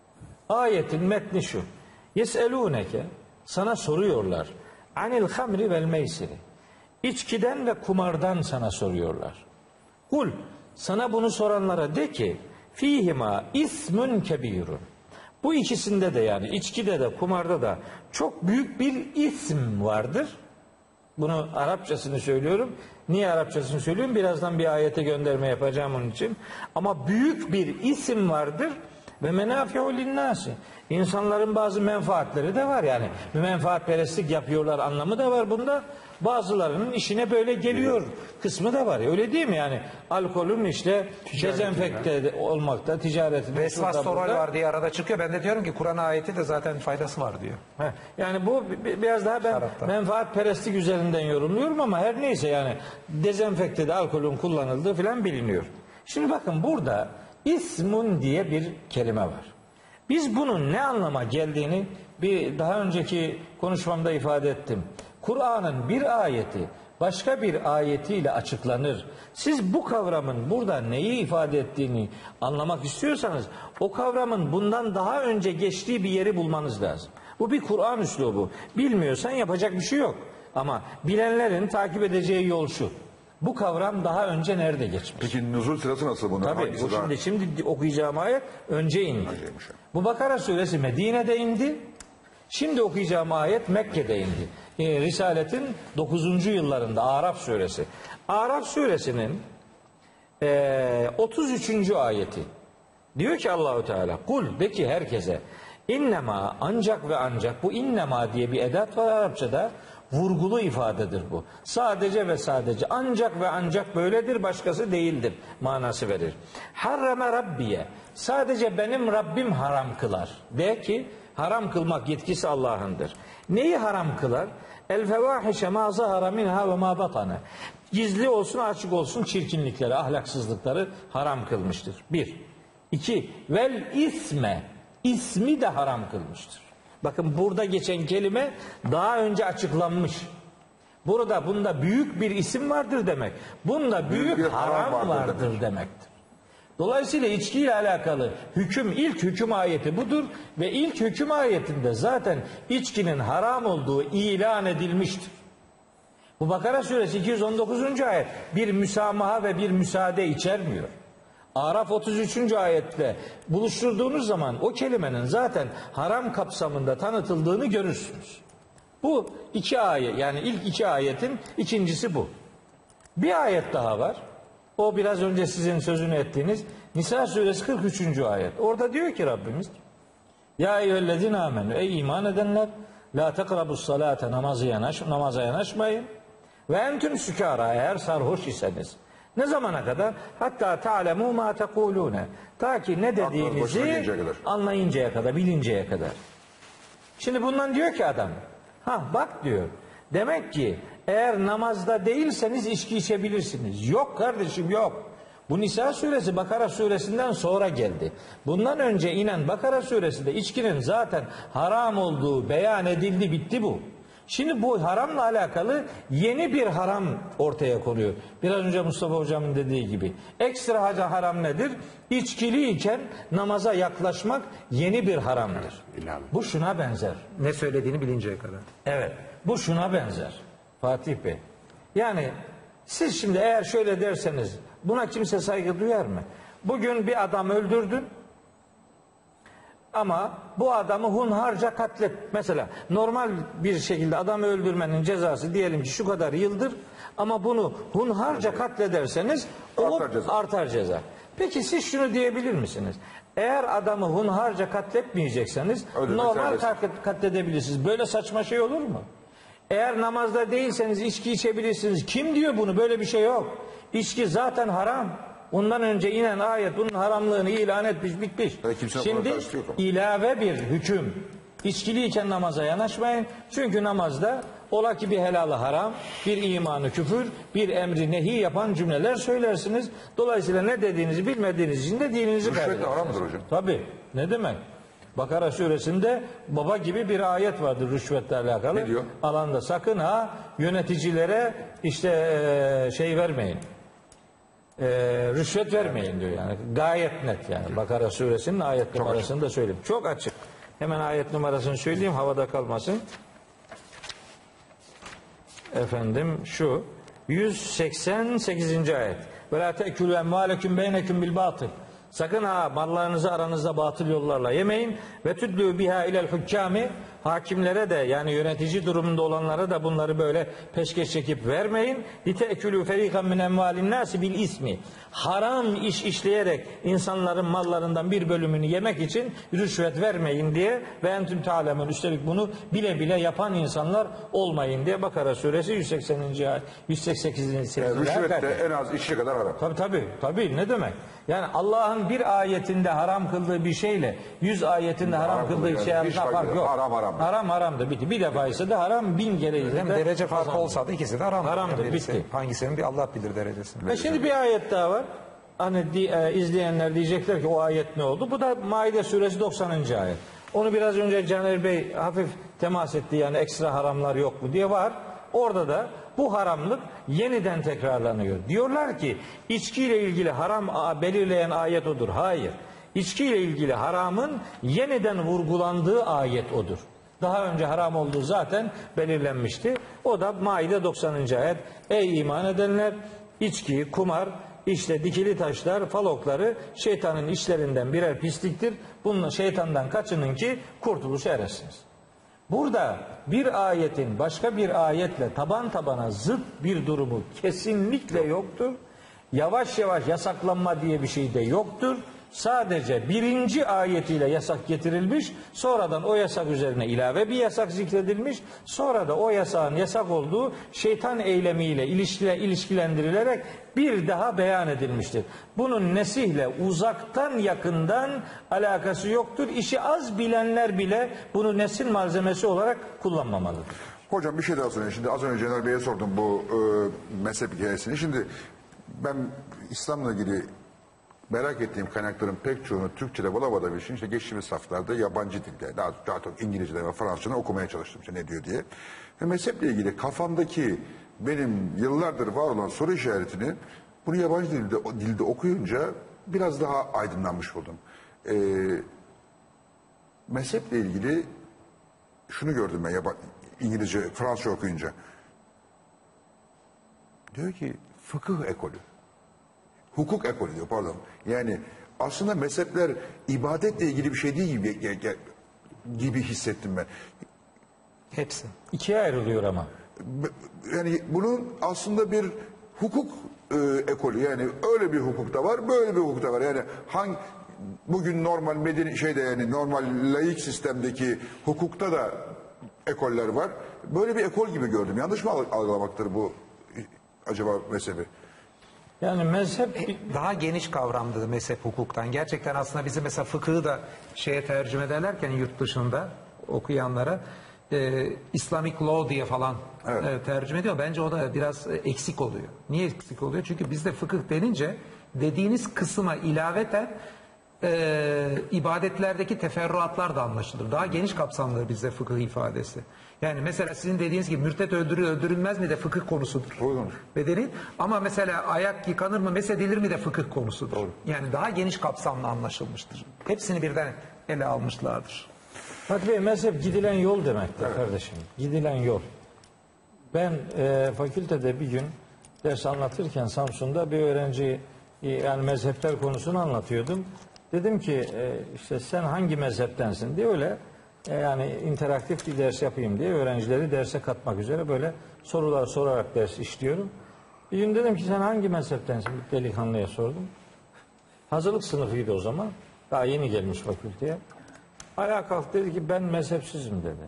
Ayetin metni şu. Yeselûneke sana soruyorlar. Anil hamri vel meysiri. İçkiden ve kumardan sana soruyorlar. Kul sana bunu soranlara de ki fihima ismun kebirun. Bu ikisinde de yani içkide de kumarda da çok büyük bir isim vardır. Bunu Arapçasını söylüyorum. Niye Arapçasını söylüyorum? Birazdan bir ayete gönderme yapacağım onun için. Ama büyük bir isim vardır ve menafi'u linnâsi. İnsanların bazı menfaatleri de var yani. Bir menfaatperestlik yapıyorlar anlamı da var bunda. Bazılarının işine böyle geliyor kısmı da var. Öyle değil mi yani? Alkolün işte dezenfekte olmakta, ticaretinde.
Resvastorol var diye arada çıkıyor. Ben de diyorum ki Kur'an ayeti de zaten faydası var diyor.
Heh, yani bu biraz daha ben
Tarafta.
menfaatperestlik üzerinden yorumluyorum ama her neyse yani dezenfektede alkolün kullanıldığı filan biliniyor. Şimdi bakın burada ismun diye bir kelime var. Biz bunun ne anlama geldiğini bir daha önceki konuşmamda ifade ettim. Kur'an'ın bir ayeti başka bir ayetiyle açıklanır. Siz bu kavramın burada neyi ifade ettiğini anlamak istiyorsanız o kavramın bundan daha önce geçtiği bir yeri bulmanız lazım. Bu bir Kur'an üslubu. Bilmiyorsan yapacak bir şey yok. Ama bilenlerin takip edeceği yol şu. Bu kavram daha önce nerede geçmiş?
Peki nüzul sırası nasıl bunun?
Tabii
Hangisi
bu
daha-
şimdi, şimdi okuyacağım ayet önce indi.
Önceymiş.
Bu Bakara suresi Medine'de indi. Şimdi okuyacağım ayet Mekke'de indi. Ee, Risaletin dokuzuncu yıllarında Araf suresi. Araf suresinin e, otuz üçüncü ayeti. Diyor ki Allahu Teala kul de ki herkese innema ancak ve ancak bu innema diye bir edat var Arapçada. Vurgulu ifadedir bu. Sadece ve sadece ancak ve ancak böyledir başkası değildir manası verir. Harrame Rabbiye sadece benim Rabbim haram kılar. De ki haram kılmak yetkisi Allah'ındır. Neyi haram kılar? El fevahişe ma zahara minha ve ma batana. Gizli olsun açık olsun çirkinlikleri, ahlaksızlıkları haram kılmıştır. Bir. İki. Vel isme. İsmi de haram kılmıştır. Bakın burada geçen kelime daha önce açıklanmış. Burada bunda büyük bir isim vardır demek. Bunda büyük,
Büyük bir
haram,
haram vardır
vardır
demek.
demektir. Dolayısıyla içkiyle alakalı hüküm, ilk hüküm ayeti budur ve ilk hüküm ayetinde zaten içkinin haram olduğu ilan edilmiştir. Bu Bakara suresi iki yüz on dokuzuncu ayet bir müsamaha ve bir müsaade içermiyor. Araf otuz üçüncü ayette buluşturduğunuz zaman o kelimenin zaten haram kapsamında tanıtıldığını görürsünüz. Bu iki ayet, yani ilk iki ayetin ikincisi bu. Bir ayet daha var. O biraz önce sizin sözünü ettiğiniz Nisa suresi kırk üçüncü ayet. Orada diyor ki Rabbimiz: Ya eyyühellezine amenü, ey iman edenler, la tekrabus salate, namazı yanaş, namaza yanaşmayın. Ve entüm sükara, eğer sarhoş iseniz. Ne zamana kadar? Hatta ta'lemu ma tekulune. Ta ki ne dediğinizi anlayıncaya kadar, bilinceye kadar. Şimdi bundan diyor ki adam, ha bak diyor, demek ki eğer namazda değilseniz içki içebilirsiniz. Yok kardeşim, yok. Bu Nisa suresi Bakara suresinden sonra geldi. Bundan önce inen Bakara suresinde içkinin zaten haram olduğu beyan edildi, bitti bu. Şimdi bu haramla alakalı yeni bir haram ortaya konuyor. Biraz önce Mustafa Hocam'ın dediği gibi. Ekstra haram nedir? İçkiliyken namaza yaklaşmak yeni bir haramdır. Bu şuna benzer.
Ne söylediğini bilinceye kadar.
Evet, bu şuna benzer Fatih Bey. Yani siz şimdi eğer şöyle derseniz buna kimse saygı duyar mı? Bugün bir adam öldürdün ama bu adamı hunharca katlet. Mesela normal bir şekilde adamı öldürmenin cezası diyelim ki şu kadar yıldır ama bunu hunharca katlederseniz o
artar ceza.
artar ceza. Peki siz şunu diyebilir misiniz? Eğer adamı hunharca katletmeyecekseniz
Öyle
normal
serbest.
katledebilirsiniz. Böyle saçma şey olur mu? Eğer namazda değilseniz içki içebilirsiniz. Kim diyor bunu? Böyle bir şey yok. İçki zaten haram. Ondan önce inen ayet bunun haramlığını ilan etmiş, bitmiş. Şimdi ilave bir hüküm. İçkiliyken namaza yanaşmayın. Çünkü namazda ola ki bir helalı haram, bir imanı küfür, bir emri nehi yapan cümleler söylersiniz. Dolayısıyla ne dediğinizi bilmediğiniz için de dininizi kaybedersiniz.
Rüşvet de haramdır hocam.
Tabii. Ne demek? Bakara suresinde baba gibi bir ayet vardır rüşvetle alakalı.
Ne diyor?
Alanda sakın ha yöneticilere işte şey vermeyin. Ee, rüşvet vermeyin diyor yani. Gayet net yani. Bakara suresinin ayet numarasını da söyleyeyim. Çok açık. Hemen ayet numarasını söyleyeyim havada kalmasın. Efendim şu yüz seksen sekizinci ayet. Ve la te'külü emvâleküm beyneküm bil batıl. Sakın ha mallarınızı aranızda batıl yollarla yemeyin ve tüdlü biha ilel hükkâmi, hakimlere de yani yönetici durumunda olanlara da bunları böyle peşkeş çekip vermeyin. Lite'külü ferikan min emvalin nasi bil ismi. Haram iş işleyerek insanların mallarından bir bölümünü yemek için rüşvet vermeyin diye ve entüm ta'lemun, üstelik bunu bile bile yapan insanlar olmayın diye Bakara suresi yüz sekseninci ayet yüz seksen sekizinci
Yani rüşvet de en az işe kadar haram.
Tabii tabii. Tabii ne demek? Yani Allah'ın bir ayetinde haram kıldığı bir şeyle yüz ayetinde haram, haram kıldığı
yani.
şey arasında fark yok.
Haram haram.
Haram haramdır. Bitti. Bir defa ise de haram, bin kere ise de
derece farkı olsa da ikisi de haram.
Haramdır.
Yani
bitti.
Hangisinin bir Allah bilir derecesini.
Ve şimdi bir ayet daha var. Hani di, e, izleyenler diyecekler ki o ayet ne oldu? Bu da Maide suresi doksanıncı ayet. Onu biraz önce Caner Bey hafif temas etti, yani ekstra haramlar yok mu diye var. Orada da bu haramlık yeniden tekrarlanıyor. Diyorlar ki içkiyle ilgili haram belirleyen ayet odur. Hayır. İçkiyle ilgili haramın yeniden vurgulandığı ayet odur. Daha önce haram olduğu zaten belirlenmişti. O da Maide doksanıncı ayet. Ey iman edenler, içki, kumar, işte dikili taşlar, falokları şeytanın işlerinden birer pisliktir. Bununla şeytandan kaçının ki kurtuluşa eresiniz. Burada bir ayetin başka bir ayetle taban tabana zıt bir durumu kesinlikle yoktur. Yavaş yavaş yasaklanma diye bir şey de yoktur. Sadece birinci ayetiyle yasak getirilmiş, sonradan o yasak üzerine ilave bir yasak zikredilmiş, sonra da o yasağın yasak olduğu şeytan eylemiyle ilişkile, ilişkilendirilerek bir daha beyan edilmiştir. Bunun nesihle uzaktan yakından alakası yoktur. İşi az bilenler bile bunu nesil malzemesi olarak kullanmamalıdır.
Hocam bir şey daha sorayım. Şimdi az önce Caner Bey'e sordum bu e, mezhep hikayesini. Şimdi ben İslam'la ilgili merak ettiğim kaynakların pek çoğunu Türkçe'de bulamadığı için işte geçtiğimiz saflarda yabancı dilde, daha, daha çok İngilizce'de ve Fransızca'da okumaya çalıştım işte ne diyor diye. Ve mezheple ilgili kafamdaki benim yıllardır var olan soru işaretini bunu yabancı dilde, dilde okuyunca biraz daha aydınlanmış oldum. Ee, mezheple ilgili şunu gördüm ben yaba- İngilizce, Fransızca okuyunca. Diyor ki fıkıh ekolü. Hukuk ekolü diyor pardon. Yani aslında mezhepler ibadetle ilgili bir şey değil gibi, gibi hissettim ben.
Hepsi.
İkiye ayrılıyor ama.
Yani bunun aslında bir hukuk e, ekolü, yani öyle bir hukuk da var, böyle bir hukuk da var. Yani hangi bugün normal medeni şeyde, yani normal laik sistemdeki hukukta da ekoller var. Böyle bir ekol gibi gördüm. Yanlış mı algılamaktır bu acaba mezhebi?
Yani mezhep
Daha geniş kavramdı mezhep hukuktan. Gerçekten aslında bizim mesela fıkıhı da şeye tercüme ederlerken yurt dışında okuyanlara e, Islamic Law diye falan
Evet.
e, tercüme ediyor. Bence o da biraz e, eksik oluyor. Niye eksik oluyor? Çünkü bizde fıkıh denince dediğiniz kısma ilaveten e, ibadetlerdeki teferruatlar da anlaşılır. Daha geniş kapsamlı bizde fıkıh ifadesi. Yani mesela sizin dediğiniz gibi mürtet öldürür öldürülmez mi de fıkıh konusudur.
Doğru.
Ve değil. Ama mesela ayak yıkanır mı, mesedilir mi de fıkıh konusudur.
Doğru.
Yani daha geniş kapsamlı anlaşılmıştır. Hepsini birden ele almışlardır.
Fatih Bey, mezhep gidilen yol demektir kardeşim. Gidilen yol. Ben e, fakültede bir gün ders anlatırken Samsun'da bir öğrenci yani mezhepler konusunu anlatıyordum. Dedim ki e, işte sen hangi mezheptensin diye, öyle e, yani interaktif bir ders yapayım diye öğrencileri derse katmak üzere böyle sorular sorarak ders işliyorum. Bir gün dedim ki sen hangi mezheptensin? Bir delikanlıya sordum. Hazırlık sınıfıydı o zaman. Daha yeni gelmiş fakülteye. Ayağa kalktı, dedi ki ben mezhepsizim dedi.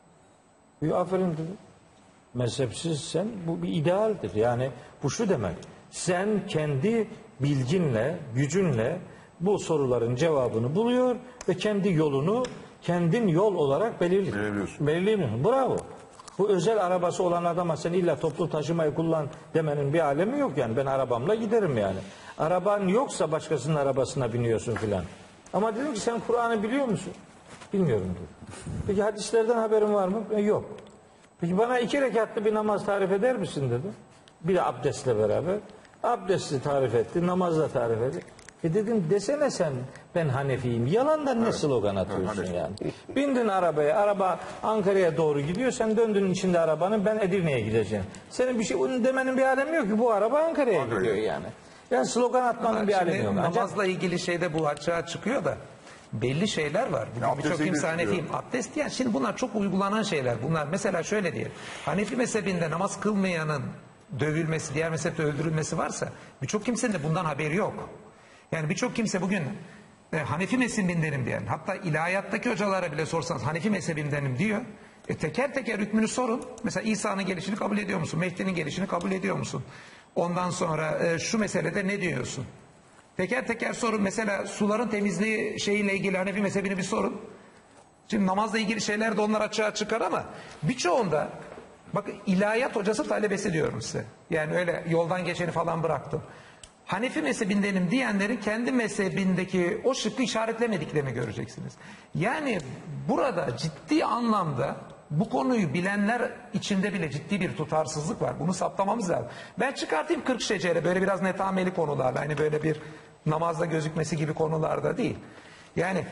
Bir aferin dedim. Mezhepsizsen bu bir idealdir. Yani bu şu demek. Sen kendi bilginle, gücünle bu soruların cevabını buluyor ve kendi yolunu kendin yol olarak belirliyorsun.
Belirliyorsun.
Belirliyorsun. Bravo. Bu özel arabası olan adama sen illa toplu taşımayı kullan demenin bir alemi yok yani. Ben arabamla giderim yani. Araban yoksa başkasının arabasına biniyorsun filan. Ama dedim ki sen Kur'an'ı biliyor musun? Bilmiyorum dedi. Peki hadislerden haberin var mı? E, yok. Peki bana iki rekatlı bir namaz tarif eder misin dedi. Bir de abdestle beraber. Abdesti tarif etti, namazla tarif etti. E dedim desene sen ben Hanefiyim. Yalandan ne slogan atıyorsun
Evet,
yani. Bindin arabaya, araba Ankara'ya doğru gidiyor. Sen döndün içinde arabanın, ben Edirne'ye gideceğim. Senin bir şey onun demenin bir alemi yok ki, bu araba Ankara'ya
Ankara'ya.
gidiyor yani. Yani slogan atmanın bir
Şimdi
alemi yok. Ancak
namazla ilgili şeyde bu açığa çıkıyor da belli şeyler var. Bugün
Ya
birçok
abdestle
kimse
ilgili
Hanefiyim.
çıkıyor.
Abdest yani şimdi bunlar çok uygulanan şeyler. Bunlar mesela şöyle diyelim. Hanefi mezhebinde namaz kılmayanın dövülmesi, diğer mezhepte öldürülmesi varsa birçok kimsenin de bundan haberi yok. Yani birçok kimse bugün e, Hanefi mezhebindenim diyen, hatta ilahiyattaki hocalara bile sorsanız Hanefi mezhebindenim diyor. E, teker teker hükmünü sorun. Mesela İsa'nın gelişini kabul ediyor musun? Mehdi'nin gelişini kabul ediyor musun? Ondan sonra e, şu meselede ne diyorsun? Teker teker sorun. Mesela suların temizliği şeyiyle ilgili Hanefi mezhebini bir sorun. Şimdi namazla ilgili şeyler de onlar açığa çıkar ama birçoğunda bakın ilahiyat hocası talebesi diyorum size. Yani öyle yoldan geçeni falan bıraktım. Hanefi mezhebindenim diyenlerin kendi mezhebindeki o şıkkı işaretlemediklerini göreceksiniz. Yani burada ciddi anlamda bu konuyu bilenler içinde bile ciddi bir tutarsızlık var. Bunu saptamamız lazım. Ben çıkartayım kırk şecere böyle biraz netameli konularla. Hani böyle bir namazda gözükmesi gibi konularda değil. Yani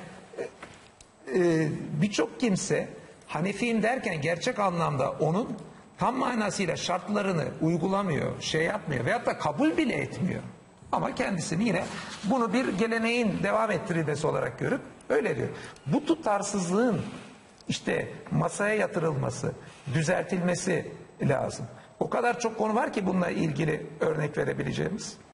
e, birçok kimse Hanefiyim derken gerçek anlamda onun tam manasıyla şartlarını uygulamıyor, şey yapmıyor veyahut da kabul bile etmiyor. Ama kendisini yine bunu bir geleneğin devam ettirilmesi olarak görüp öyle diyor. Bu tutarsızlığın işte masaya yatırılması, düzeltilmesi lazım. O kadar çok konu var ki bununla ilgili örnek verebileceğimiz.